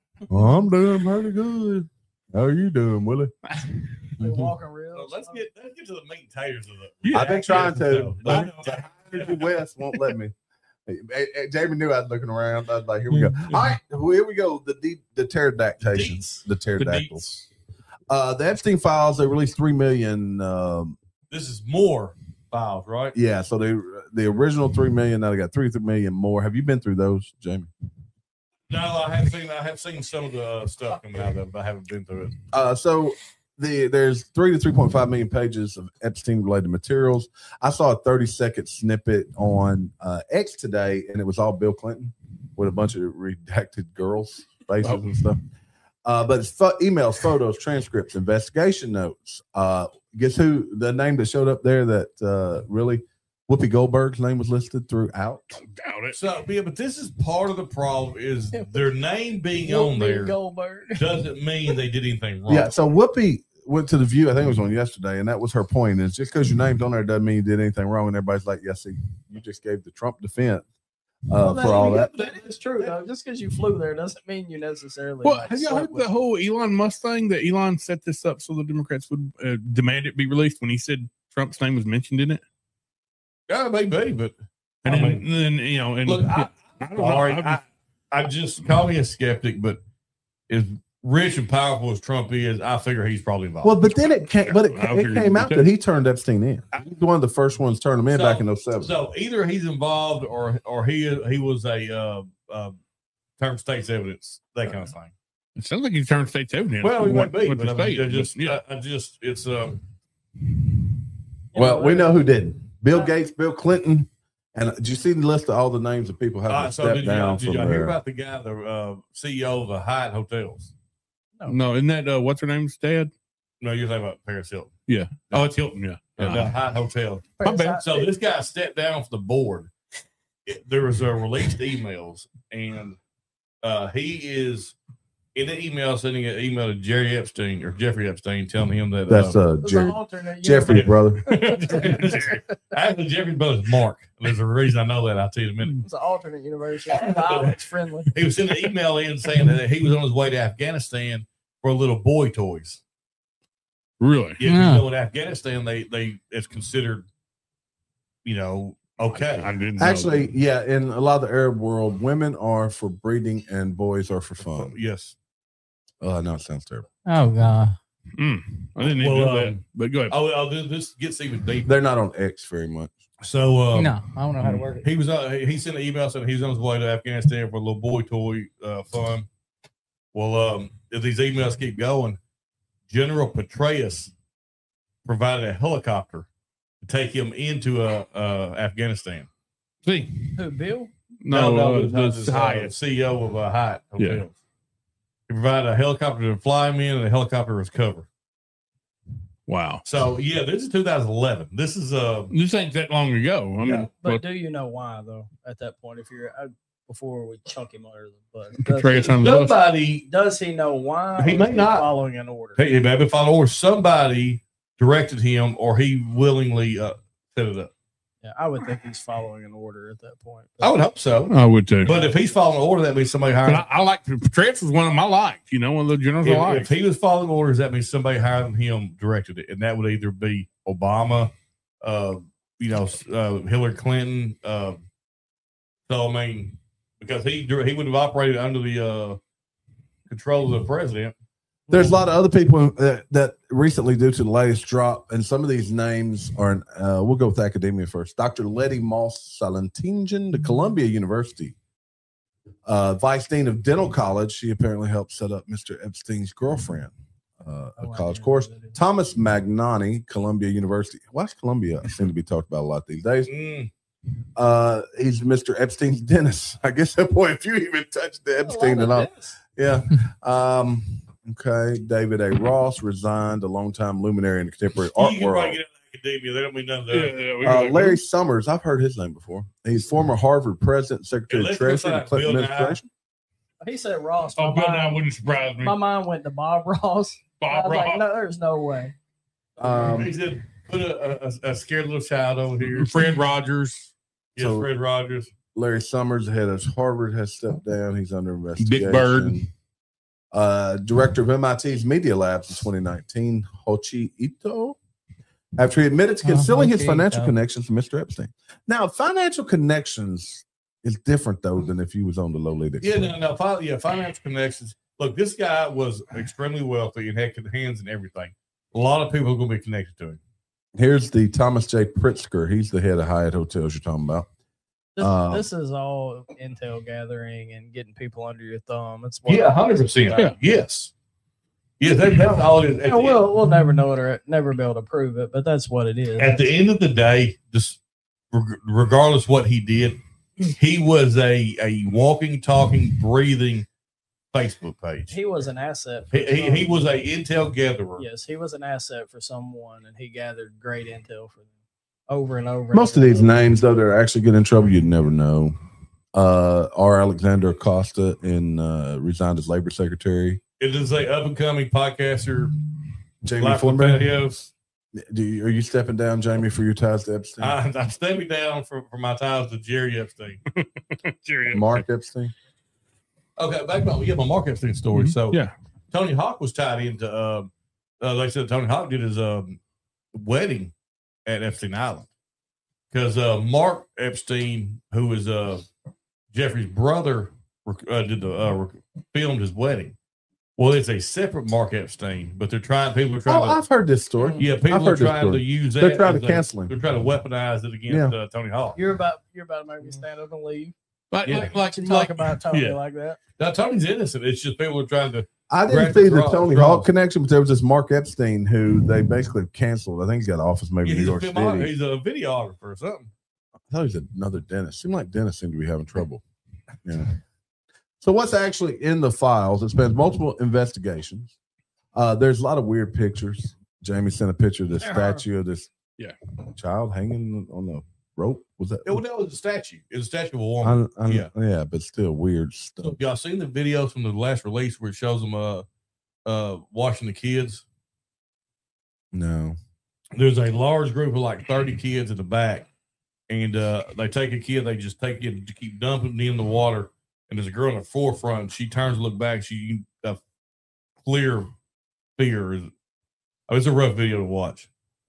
S2: I'm doing pretty good. How are you doing, Willie?
S4: They're walking real.
S3: So let's get let's get to the meat and taters of the.
S5: yeah.
S2: I've been trying to,
S3: I
S2: but
S3: know.
S2: High Energy West won't let me. Hey, hey, hey, Jamie knew I was looking around. I was like, "Here we go." All right, well, here we go. The de- the pterodactyls, the
S5: The
S2: pterodactyls.
S5: deets.
S2: Uh, the Epstein files. They released three million. Um,
S3: This is more files, right?
S2: yeah, so they the original three million. Now they got three million more. Have you been through those, Jamie?
S3: No, I have seen I have seen some of the uh, stuff coming out of it, but I haven't been through it.
S2: Uh, so the there's three to three point five million pages of Epstein related materials. I saw a thirty second snippet on uh, X today, and it was all Bill Clinton with a bunch of redacted girls' faces and stuff. Uh, but it's fo- emails, photos, transcripts, investigation notes. Uh, guess who the name that showed up there that uh, really Whoopi Goldberg's name was listed throughout?
S5: Doubt it.
S3: So yeah, but this is part of the problem is their name being on
S4: Whoopi
S3: there
S4: Goldberg.
S3: doesn't mean they did anything wrong.
S2: Yeah. So Whoopi went to the View. I think it was on yesterday, and that was her point. Is just because your name's on there doesn't mean you did anything wrong. And everybody's like, "Yes, see, you just gave the Trump defense uh,
S4: Well,
S2: for all that."
S4: That is true, though. Just because you flew there doesn't mean you necessarily.
S5: Well,
S4: like,
S5: have y'all
S4: slept
S5: heard
S4: with-
S5: the whole Elon Musk thing that Elon set this up so the Democrats would uh, demand it be released when he said Trump's name was mentioned in it?
S3: Yeah, maybe, but
S5: And
S3: I
S5: then,
S3: mean,
S5: then you know, and
S3: look, I,
S5: I don't know.
S3: sorry,
S5: I'm-
S3: I, I just call me a skeptic, but as rich and powerful as Trump is, I figure he's probably involved.
S2: Well, but then it came, but it,
S5: I
S2: it
S5: figured
S2: came
S5: you
S2: out
S5: would
S2: that he turned Epstein in. He's one of the first ones to turn him in
S3: So-
S2: back in oh seven.
S3: So either he's involved or or he he was a uh, uh, term state's evidence, that kind of thing.
S5: It sounds like he turned state's evidence.
S3: Well, he might
S5: What-
S3: be,
S5: what
S3: but
S5: the
S3: I mean,
S5: state-
S3: I just
S5: yeah.
S3: I, I just it's um
S2: Well, we know who didn't. Bill
S4: Uh,
S2: Gates, Bill Clinton, and did you see the list of all the names of people having
S3: uh,
S2: to
S3: so
S2: step
S3: did you,
S2: down
S3: did
S2: from
S3: y'all hear
S2: there?
S3: about the guy, the uh, C E O of the Hyatt Hotels?
S5: No, isn't that uh, what's her name's dad?
S3: No, you're talking about Paris Hilton.
S5: Yeah. Oh, it's Hilton. Yeah.
S3: Yeah, the Hyatt Hotel.
S5: My bad.
S3: So this guy stepped down from the board. It- there was a released emails, and uh, he is in the email, sending an email to Jerry Epstein or Jeffrey Epstein, telling him that
S2: That's
S3: uh,
S2: uh,
S4: It's an
S2: Jerry,
S4: alternate
S2: Jeffrey's
S4: universe.
S2: brother.
S3: actually Jeffrey's brother's Mark. There's a reason I know that. I'll tell you in a minute.
S4: It's an alternate universe. It's violence friendly.
S3: He was sending an email in saying that he was on his way to Afghanistan for little boy toys.
S5: Really?
S3: Yeah,
S6: Yeah.
S3: you know, in Afghanistan, they they it's considered, you know, okay.
S5: I didn't know
S2: Actually,
S5: that.
S2: yeah, in a lot of the Arab world, women are for breeding and boys are for fun.
S3: Yes.
S2: Oh, I know it sounds terrible.
S6: Oh god.
S5: Mm, I didn't even
S3: Well,
S5: know that.
S3: um,
S5: But go ahead.
S3: Oh, oh, this- this gets even deeper.
S2: They're not on X very much.
S3: So, um,
S6: no, I don't know how to work it.
S3: he was uh, he sent an email saying he was on his way to Afghanistan for a little boy toy uh, fun. Well, um, if these emails keep going, General Petraeus provided a helicopter to take him into uh, uh, Afghanistan.
S5: See,
S4: Who, Bill?
S5: no,
S3: no,
S5: uh,
S3: it was not
S5: the
S3: his, uh,
S5: Hyatt.
S3: C E O of uh, Hyatt Hotels.
S5: Yeah.
S3: He provided a helicopter to fly him in, and the helicopter was covered.
S5: Wow.
S3: So, yeah, this is two thousand eleven. This is uh,
S5: This ain't that long ago. I
S3: Yeah.
S5: mean,
S4: But
S5: but
S4: do you know why though? At that point, if you're uh, before we chunk him under the bus, does,
S5: Petraeus on the bus.
S3: somebody
S4: does he know why?
S3: He
S4: or
S3: may
S4: is he
S3: not.
S4: following an order.
S3: He, he may have been following or somebody directed him, or he willingly uh, set it up.
S4: Yeah, I would think he's following an order at that point.
S3: I would hope so.
S5: I would too.
S3: But if he's following order, that means somebody
S5: But
S3: hired
S5: I,
S3: him.
S5: I like Petraeus was one of my likes. You know, one of the generals I
S3: If,
S5: like.
S3: if he was following orders, that means somebody higher than him directed it, and that would either be Obama, uh, you know, uh, Hillary Clinton. Uh, so I mean, because he he would have operated under the uh, control of the president.
S2: There's a lot of other people that, that recently, due to the latest drop, and some of these names are, uh, we'll go with academia first. Doctor Letty Moss Salentingen, the Columbia University uh, vice dean of dental college. She apparently helped set up Mister Epstein's girlfriend, uh, a
S4: Oh, I
S2: college
S4: didn't
S2: course.
S4: know that.
S2: Thomas Magnani, Columbia University. Why's Columbia seem to be talked about a lot these days?
S3: Mm.
S2: Uh, he's Mister Epstein's dentist. I guess that boy, if you even touched the Epstein and all, yeah. Um, okay. David A. Ross resigned, a longtime luminary in the contemporary art
S3: You can probably
S2: world.
S3: get out of academia. They don't mean none of that.
S5: Yeah, yeah, we
S2: Uh,
S5: got-
S2: Larry Summers, I've heard his name before. He's former Harvard president, secretary
S3: Hey,
S2: of
S3: let's
S2: Treasury,
S3: go
S2: in the Clinton
S3: Bill Nye.
S2: administration.
S4: He said Ross.
S5: Oh,
S4: my,
S5: Bill Nye
S4: mind,
S5: wouldn't surprise me.
S4: my mind went to Bob Ross. I
S5: Bob
S4: was like,
S5: Ross,
S4: no, there's no way.
S2: Um,
S3: He said, put a, a, a scared little child over here.
S5: Fred Rogers,
S3: Yes,
S2: So-
S3: Fred Rogers.
S2: Larry Summers, the head of Harvard, has stepped down. He's under investigation.
S5: Bird.
S2: Uh, director of M I T's Media Labs in twenty nineteen, Hochi Ito, after he admitted to
S6: Oh,
S2: concealing his
S6: Hochi
S2: financial
S6: Ito.
S2: connections to Mister Epstein. Now, financial connections is different, though, than if you was on the Lolita.
S3: Yeah,
S2: Express.
S3: no, no, fi- yeah, financial connections. Look, this guy was extremely wealthy and had hands in everything. A lot of people are going to be connected to him.
S2: Here's the Thomas J. Pritzker. He's the head of Hyatt Hotels you're talking about.
S4: This,
S2: Uh,
S4: this is all intel gathering and getting people under your thumb. It's
S3: Yeah, hundred percent. Yes, yes, that, that's all it is. At,
S4: Yeah,
S3: the,
S4: we'll we'll never know it or never be able to prove it, but that's what it is.
S3: at the end of the day, just reg- regardless what he did, he was a a walking, talking, breathing Facebook page.
S4: He was an asset. For
S3: He, he,
S4: some-
S3: he was a intel gatherer.
S4: Yes, he was an asset for someone, and he gathered great intel for them over and over. and
S2: Most of
S4: over
S2: these
S4: and over.
S2: names, though, they're actually getting in trouble. You'd never know. Uh, R. Alexander Acosta in uh, resigned as labor secretary.
S3: It is a up and coming podcaster.
S2: Jamie
S3: Life on
S2: Thornberry.
S3: Patios.
S2: Do you, are you stepping down, Jamie, for your ties to Epstein?
S3: I, I'm stepping down for, for my ties to Jerry Epstein.
S5: Jerry,
S2: Mark Epstein.
S3: Okay, back on yeah, my Mark Epstein story.
S5: Mhm.
S3: So
S5: yeah,
S3: Tony Hawk was tied into. Uh, uh, like I said, Tony Hawk did his um, wedding at Epstein Island because uh, Mark Epstein, who was uh, Jeffrey's brother, rec- uh, did the uh, rec- filmed his wedding. Well, it's a separate Mark Epstein, but they're trying. People are trying
S2: Oh,
S3: to.
S2: I've heard this story.
S3: Yeah, people
S2: I've
S3: are
S2: heard this
S3: trying to
S2: story.
S3: use that.
S2: They're trying
S3: as
S2: to
S3: a-
S2: cancel him.
S3: They're trying to weaponize it against uh, Tony Hawk.
S4: You're about you're about to make me stand up and leave.
S5: like
S3: Yeah.
S5: like like,
S4: To talk
S5: like
S4: about Tony
S3: yeah.
S4: like that.
S3: Now Tony's innocent. It's just people are trying to.
S2: I didn't
S3: Grant
S2: see
S3: the
S2: the
S3: draw-
S2: Tony
S3: draws.
S2: Hawk connection, but there was this Mark Epstein who they basically canceled. I think he's got an office maybe
S3: Yeah,
S2: in New
S3: he's, a
S2: York
S3: filmog-
S2: City.
S3: he's a videographer or something.
S2: I thought he was another dentist. Seemed like dentists seem to be having trouble. Yeah. So what's actually in the files? It spans multiple investigations. Uh, there's a lot of weird pictures. Jamie sent a picture of this
S4: There are.
S2: statue of this
S5: Yeah.
S2: child hanging on the rope? Was that?
S3: It, that was a statue. It was a statue of a woman.
S2: I, I,
S3: yeah.
S2: yeah, but still weird stuff.
S3: Y'all seen the videos from the last release where it shows them uh uh washing the kids?
S2: No.
S3: There's a large group of like thirty kids in the back, and uh they take a kid, they just take it to keep dumping it in the water, and there's a girl in the forefront, and she turns to look back, she a clear fear. Oh, it's a rough video to watch.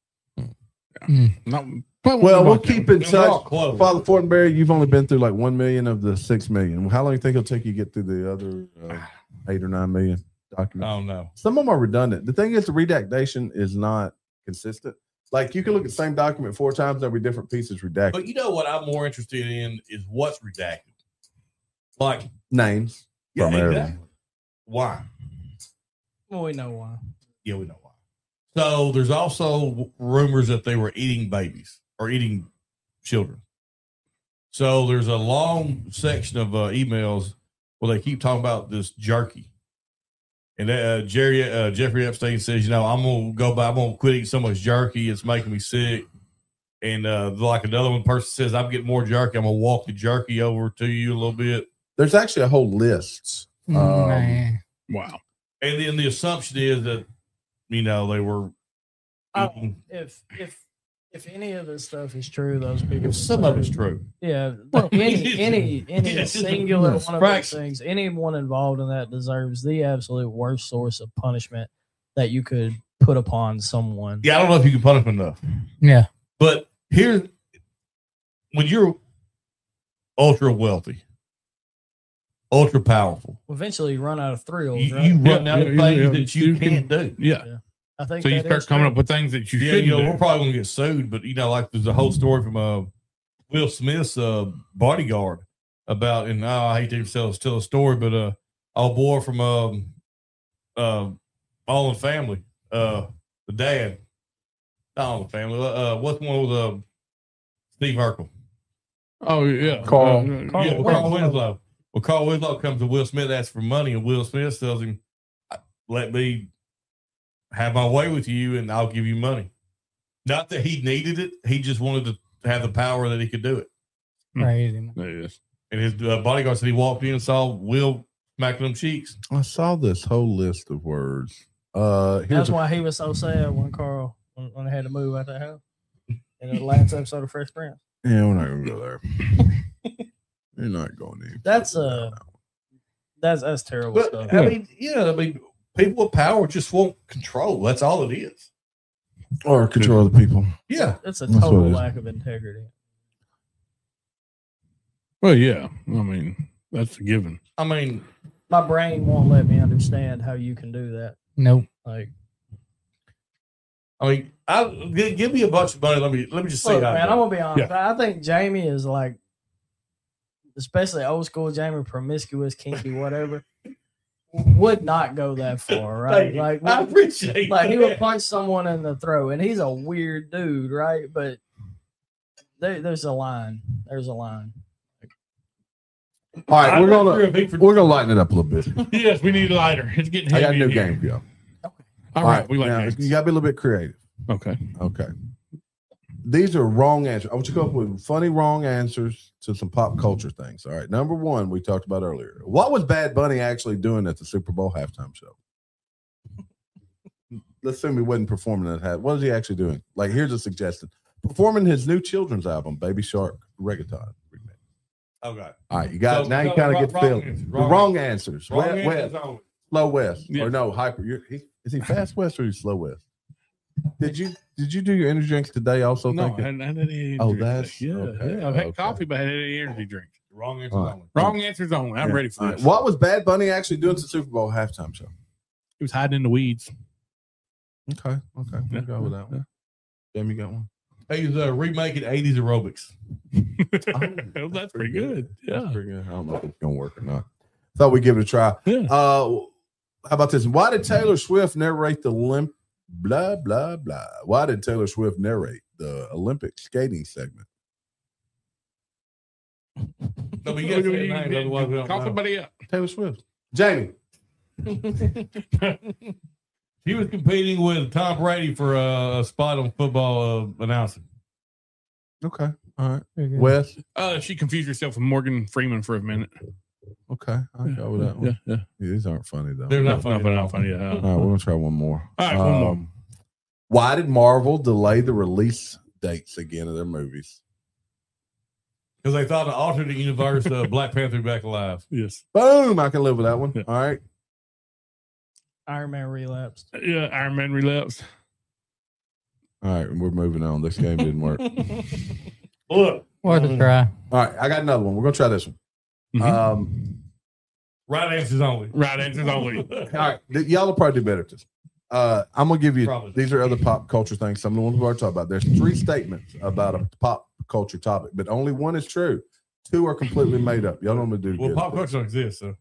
S5: Not,
S2: Well, we'll keep in
S3: They're all
S2: touch.
S3: close.
S2: Father Fortenberry, you've only been through like one million of the six million. How long do you think it'll take you to get through the other uh, eight or nine million documents?
S3: Oh no.
S2: Some of them are redundant. The thing is, the redactation is not consistent. Like you can look at the same document four times, there'll be different pieces redacted.
S3: But you know what I'm more interested in is what's redacted. Like
S2: Names.
S3: yeah,
S2: primarily.
S3: exactly. Why?
S4: Well, we know why.
S3: Yeah, we know why. So there's also rumors that they were eating babies or eating children. So there's a long section of uh, emails where they keep talking about this jerky. And uh, Jerry, uh, Jeffrey Epstein says, you know, I'm going to go by, I'm going to quit eating so much jerky. It's making me sick. And uh, like another one person says, I'm getting more jerky. I'm going to walk the jerky over to you a little bit.
S2: There's actually a whole list. Um,
S6: Man.
S5: wow.
S3: And then the assumption is that, you know, they were
S4: Oh,
S3: eating.
S4: if if if any of this stuff is true, those people.
S3: If some of it's true.
S4: Yeah, any any any
S3: Yes,
S4: singular
S3: yes,
S4: one of those
S3: fraction.
S4: things, anyone involved in that deserves the absolute worst source of punishment that you could put upon someone.
S3: Yeah, I don't know if you can punish them enough.
S6: Yeah.
S3: But here, when you're ultra wealthy, ultra powerful,
S4: Eventually, you run out of thrills.
S3: you,
S4: right?
S3: you run
S5: Yeah,
S3: out of
S5: yeah,
S3: things
S5: yeah.
S3: that you,
S5: You can-
S3: can't do.
S5: Yeah.
S4: I think
S5: So you
S4: that
S5: start
S4: is
S5: coming
S4: true.
S5: up with things that you
S3: Yeah,
S5: shouldn't
S3: you know,
S5: do.
S3: we're probably gonna get sued, but you know, like there's a whole story from uh, Will Smith's uh, bodyguard about, and oh, I hate to tell tell a story, but uh, old boy from um, uh, All in the Family, uh, the dad, not All in the Family, uh, what's the one with uh, Steve Urkel?
S5: Oh yeah,
S2: Carl.
S5: Uh,
S4: Carl
S5: yeah,
S3: Yeah,
S4: Winslow.
S3: Carl Winslow. Well, Carl Winslow comes to Will Smith, asks for money, and Will Smith tells him, "Let me have my way with you, and I'll give you money." Not that he needed it; he just wanted to have the power that he could do it.
S6: Crazy. Man.
S5: It is.
S3: And his uh, bodyguard said he walked in and saw Will smacking them cheeks.
S2: I saw this whole list of words. Uh, here's
S4: That's
S2: a-
S4: why he was so sad when Carl when, when they had to move out that house in the last episode of Fresh Prince.
S2: yeah, we're not gonna go there. You're not going to.
S4: That's uh that's that's terrible
S3: But
S4: stuff.
S3: I mean, yeah, I mean, people with power just want control. That's all it is.
S2: or control the people.
S3: Yeah,
S4: It's a
S2: That's what
S4: total
S2: it is.
S4: lack of integrity.
S5: Well, yeah. I mean, that's a given.
S3: I mean,
S4: My brain won't let me understand how you can do that.
S6: Nope.
S4: Like,
S3: I mean, I give, give me a bunch of money. Let me let me just see
S4: look,
S3: how.
S4: man,
S3: I
S4: I'm
S3: do.
S4: gonna be honest. I think Jamie is like, especially old school Jamie, promiscuous, kinky, whatever, would not go that far, right?
S3: Thank you.
S4: Like,
S3: I appreciate
S4: like he
S3: that.
S4: would punch someone in the throat, and he's a weird dude, right? But there, there's a line. There's a line.
S2: All right,
S3: I'm
S2: we're
S3: not
S2: gonna
S3: sure if he-
S2: we're gonna lighten it up a little bit.
S5: Yes, we need a lighter. It's getting
S2: I
S5: heavy.
S2: got a new
S5: in here.
S2: game for y'all.
S5: All right, we like
S2: now,
S5: games.
S2: you gotta be a little bit creative.
S5: Okay.
S2: Okay. These are wrong answers. I want you to come up with funny wrong answers to some pop culture things. All right. Number one, we talked about earlier. What was Bad Bunny actually doing at the Super Bowl halftime show? Let's assume he wasn't performing at half. What is he actually doing? Like, here's a suggestion: performing his new children's album, Baby Shark Reggaeton.
S3: Okay.
S2: All right, you got
S3: So-
S2: now. You
S3: so
S2: kind of
S3: wrong-
S2: get the
S3: wrong
S2: feel.
S3: answers,
S2: The
S3: wrong
S2: wrong answers.
S3: Wrong
S2: West,
S3: answers
S2: West,
S3: only.
S2: slow West,
S5: Yeah.
S2: or no hyper? You're, he, is he fast West or is he slow West? Did you did you do your energy drinks today? Also,
S5: No, I
S2: thinking.
S5: hadn't had any
S2: Oh,
S5: energy
S2: that's-
S5: drink. yeah,
S2: okay,
S5: yeah. I've had
S2: okay.
S5: coffee, but I hadn't had any energy drink.
S3: Wrong answers
S2: All right.
S3: only.
S5: Wrong answers only. I'm
S2: Yeah.
S5: ready for
S2: All right,
S5: this.
S2: What was Bad Bunny actually doing to the Super Bowl halftime show?
S5: He was hiding in the weeds.
S2: Okay, okay, we'll
S5: Yeah,
S2: go with that one. Jamie, you got one.
S3: He was uh, remaking eighties aerobics.
S5: Well, that's pretty good.
S2: That's
S5: Yeah.
S2: pretty good. I don't know if it's gonna work or not. Thought we'd give it a try.
S5: Yeah.
S2: Uh, how about this? Why did Taylor Swift narrate the limp? Blah blah blah. Why did Taylor Swift narrate the Olympic skating segment?
S3: No, but you gotta say the names, otherwise we don't
S5: Call
S3: know.
S5: somebody up.
S2: Taylor Swift. Jamie.
S3: He was competing with Tom Brady for uh, a spot on football uh, announcing.
S2: Okay. All All right.
S6: Very good.
S2: Wes.
S5: Uh, she confused herself with Morgan Freeman for a minute.
S2: Okay. I'll go with that one.
S5: Yeah, yeah.
S2: Yeah, these aren't funny though.
S3: They're
S5: No,
S3: not funny.
S5: but
S3: at all.
S5: not funny. Yeah.
S2: All right, we're gonna try one more.
S5: All right, one more.
S2: Why did Marvel delay the release dates again of their movies?
S3: Because they thought the alternate universe uh, Black Panther would be back alive.
S5: Yes.
S2: Boom! I can live with that one.
S5: Yeah.
S2: All right.
S4: Iron Man relapsed.
S5: Yeah. Iron Man relapsed.
S2: All right, we're moving on. This game didn't work. All
S3: Look,
S6: Worth a try.
S2: right, I got another one. We're gonna try this one.
S5: Mhm.
S2: Um,
S3: right answers only.
S5: Right answers only.
S2: all right, th- y'all will probably do better at this. Uh, I'm gonna give you.
S3: Probably.
S2: These are other pop culture things. Some of the ones we've already talked about. There's three statements about a pop culture topic, but only one is true. Two are completely made up. Y'all don't do
S3: Well,
S2: good.
S3: pop culture don't exist, so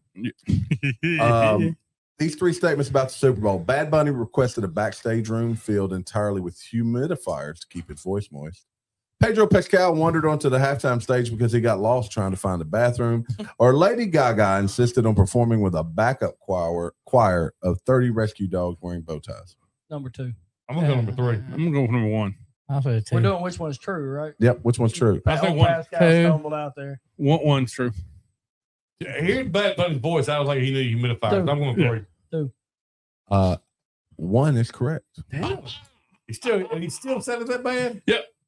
S2: Um, these three statements about the Super Bowl. Bad Bunny requested a backstage room filled entirely with humidifiers to keep his voice moist. Pedro Pascal wandered onto the halftime stage because he got lost trying to find a bathroom. Or Lady Gaga insisted on performing with a backup choir, choir of thirty rescue dogs wearing bow ties.
S4: Number two.
S3: I'm gonna go number three.
S5: I'm gonna go with number one.
S6: I'll say two.
S4: We're doing which one's true, right?
S2: Yep, which one's true?
S5: I think
S4: Old
S5: one-
S4: Pascal
S6: two.
S4: stumbled out there.
S5: One one's true.
S3: Yeah, hearing Bad Bunny's voice, I was like, he needed humidifiers.
S4: Dude.
S3: I'm going
S5: Yeah.
S3: three.
S2: Uh, one is correct.
S3: Damn. He still, he still sounded that bad.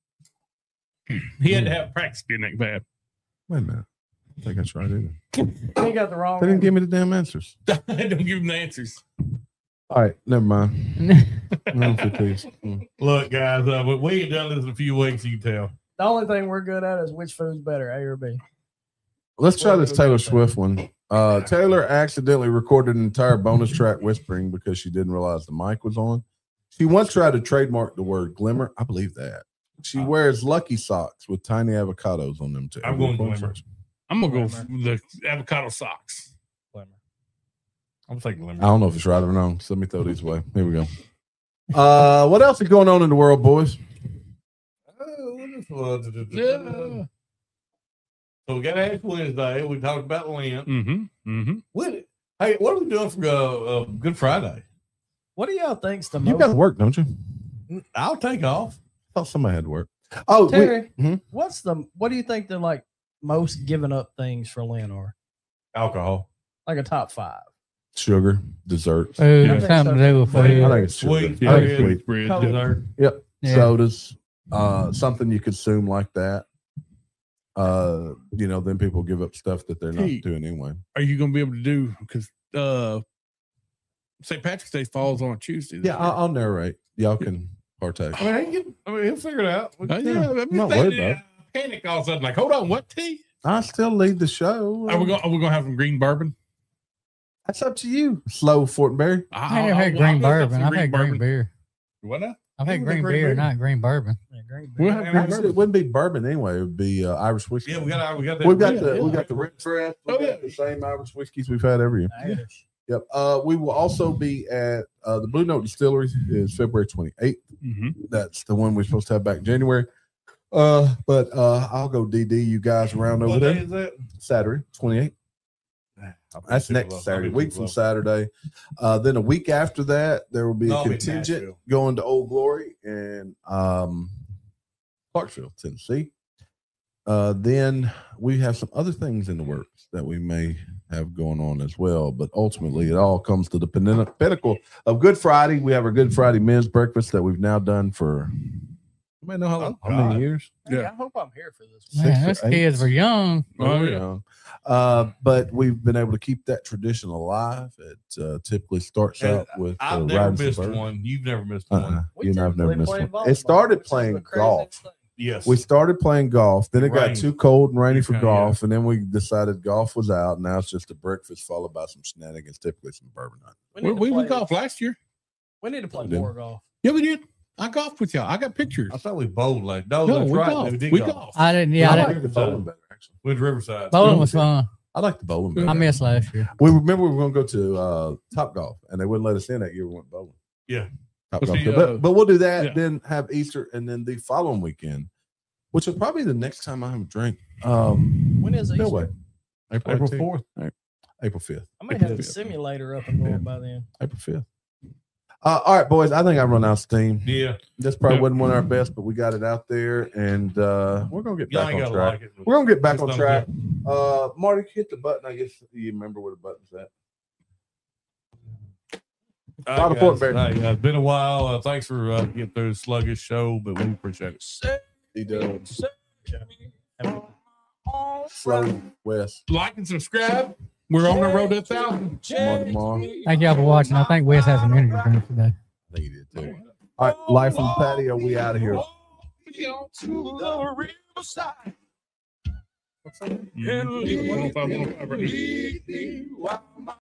S5: He had to have practice being that bad.
S2: Wait a minute. I think that's right either.
S4: He got the wrong
S2: They didn't
S4: one.
S2: give me the damn answers.
S5: Don't give him the answers.
S2: All right, never mind. Round for twos. Mm.
S3: Look, guys, uh, but we ain't done this in a few weeks. You can tell.
S4: The only thing we're good at is which food's better, A or B.
S2: Let's try
S4: Well,
S2: this
S4: we'll
S2: Taylor
S4: go with that.
S2: Swift one. Uh, Taylor accidentally recorded an entire bonus track whispering because she didn't realize the mic was on. She once tried to trademark the word glimmer. I believe that. She wears lucky socks with tiny avocados on them too.
S3: I'm going glimmer.
S5: I'm gonna go for the avocado socks.
S3: I'm gonna take
S2: I
S3: glimmer.
S2: don't know if it's right or wrong, so let me throw these away. Here we go. Uh, what else is going on in the world, boys?
S5: Yeah.
S3: So we got Ash Wednesday. We talked about Lent.
S5: Mm-hmm. Mm-hmm.
S3: What? Hey, what are we doing for uh, uh, Good Friday?
S4: What do y'all think's the
S2: You
S4: most?
S2: got to work, don't you?
S3: I'll take off.
S2: I thought somebody had to work. Oh, we-
S4: Terry,
S2: Mhm.
S4: what's the? What do you think the like most given up things for Lynn are?
S3: Alcohol.
S4: Like a top five.
S2: sugar, desserts.
S6: Food,
S5: Yeah.
S6: something to do with
S3: I
S2: I
S6: food.
S2: think it's sugar.
S3: Sweet.
S2: I think
S3: Yeah.
S2: it's sweet.
S5: bread.
S4: Color.
S3: Dessert.
S2: Yep.
S6: Yeah.
S2: Sodas, uh, something you consume like that. Uh, you know, then people give up stuff that they're not
S5: Hey.
S2: doing anyway.
S5: Are you gonna be able to do? Because uh, Saint Patrick's Day falls on a Tuesday. this
S2: Yeah, I'll, I'll narrate. Y'all can partake.
S3: I mean, he can, I mean, he'll figure it out.
S5: year. Uh, yeah, I'm
S2: I'm not worried about it.
S5: Panic all of a sudden, like, hold on, what tea?
S2: I still lead the show.
S5: Are we going? Are we gonna have some green bourbon?
S2: That's up to you. Slow Fortenberry.
S6: I never had green bourbon. I've had green beer.
S5: What now?
S6: I've had
S3: You
S6: green
S3: had green
S6: beer,
S3: beer?
S6: not green bourbon.
S4: Yeah, great.
S5: We'll have green
S3: And
S5: bourbon.
S2: It wouldn't be bourbon anyway. It would be uh, Irish whiskey.
S3: Yeah, we got we got that.
S2: We've got
S3: yeah,
S2: the
S3: yeah.
S2: we got the Red Crest. We
S5: Oh,
S2: got
S5: yeah.
S2: the same Irish whiskeys we've had every year.
S4: Irish.
S2: Yep. Uh, we will also be at uh, the Blue Note Distillery is February twenty-eighth.
S5: Mm-hmm.
S2: That's the one we're supposed to have back in January. Uh, but uh, I'll go D D you guys around over
S3: What day
S2: there
S3: is that?
S2: Saturday, twenty-eighth. That's next Saturday, week from Saturday. Uh, then a week after that, there will be
S3: No,
S2: a
S3: I'll be in
S2: contingent
S3: Nashville.
S2: going to Old Glory and um, Clarksville, Tennessee. Uh, then we have some other things in the works that we may have going on as well. But ultimately, it all comes to the pin- pinnacle of Good Friday. We have our Good Friday men's breakfast that we've now done for, you may know how, long,
S3: Oh,
S2: how many
S3: God.
S2: years?
S4: Hey,
S5: Yeah.
S4: I hope I'm here for this.
S2: Six
S6: Man,
S2: or
S6: those
S2: eight.
S6: kids were young.
S5: Oh,
S2: you
S5: yeah.
S2: know. Uh, but we've been able to keep that tradition alive. It uh, typically starts
S3: And
S2: out with uh,
S3: I've never
S2: riding
S3: missed
S2: Suburban.
S3: one. You've never missed
S2: Uh-uh.
S3: one.
S4: We
S2: You and I've never
S4: typically
S2: missed
S4: play
S2: one.
S4: volleyball,
S2: It started
S4: which is
S2: playing
S4: the craziest
S2: golf.
S4: thing.
S3: Yes.
S2: We started playing golf. Then it got
S3: Rain.
S2: too cold and rainy for
S3: Yeah.
S2: golf, and then we decided golf was out. Now it's just a breakfast followed by some shenanigans, typically some bourbon night.
S4: We
S5: We,
S4: need to
S5: we
S4: play,
S5: went golf last year.
S4: We need to play
S2: We did.
S4: more golf.
S5: Yeah, we did. I golfed with y'all. I got pictures.
S3: I thought we bowled like no,
S5: No,
S3: that's
S5: we
S3: right.
S5: golfed.
S3: We did
S5: We
S3: golf.
S5: golfed.
S6: I didn't. Yeah,
S2: I
S6: I
S2: like
S6: didn't.
S2: the bowling better, actually.
S3: Went to Riverside.
S6: Bowling was fun.
S2: I like the bowling better.
S6: I missed last year.
S2: We remember we were going to go to uh, Top Golf, and they wouldn't let us in that year. We went bowling.
S3: Yeah.
S2: Top
S5: But
S2: Golf.
S5: see, uh,
S2: but, but we'll do that.
S5: yeah.
S2: Then have Easter, and then the following weekend, which is probably the next time I have a drink. Um,
S4: When is Easter?
S2: Spillway. April
S3: April
S2: eighteenth.
S3: fourth.
S2: April fifth.
S4: I may have
S2: April
S4: the
S2: fifth.
S4: simulator up and going
S2: Yeah.
S4: by then.
S2: April fifth. Uh, all right, boys. I think I run out of steam.
S3: Yeah.
S2: This probably
S5: Yeah.
S2: wasn't one of our best, but we got it out there, and uh, we're gonna get
S3: Y'all
S2: back
S3: ain't
S2: on
S3: gotta
S2: track.
S3: like it. but
S2: We're gonna get back
S3: it's
S2: on
S3: done
S2: track.
S3: good.
S2: Uh, Marty, hit the button. I guess you remember where the button's at.
S3: All
S2: Lot
S3: right,
S2: of Fort
S3: guys.
S2: Bear.
S3: All right, guys. Been a while. Uh, thanks for uh, getting through the sluggish show, but we appreciate it.
S2: He does. Slow West.
S5: Like and subscribe. We're on the road to a thousand.
S2: Tomorrow, tomorrow.
S6: Thank y'all for watching. I think Wes has some energy drinks today.
S2: I think he did too. All right, live from the patio. We out of here.
S1: To the riverside.
S5: Mm. one oh five, one oh five, right?
S1: Lead me while my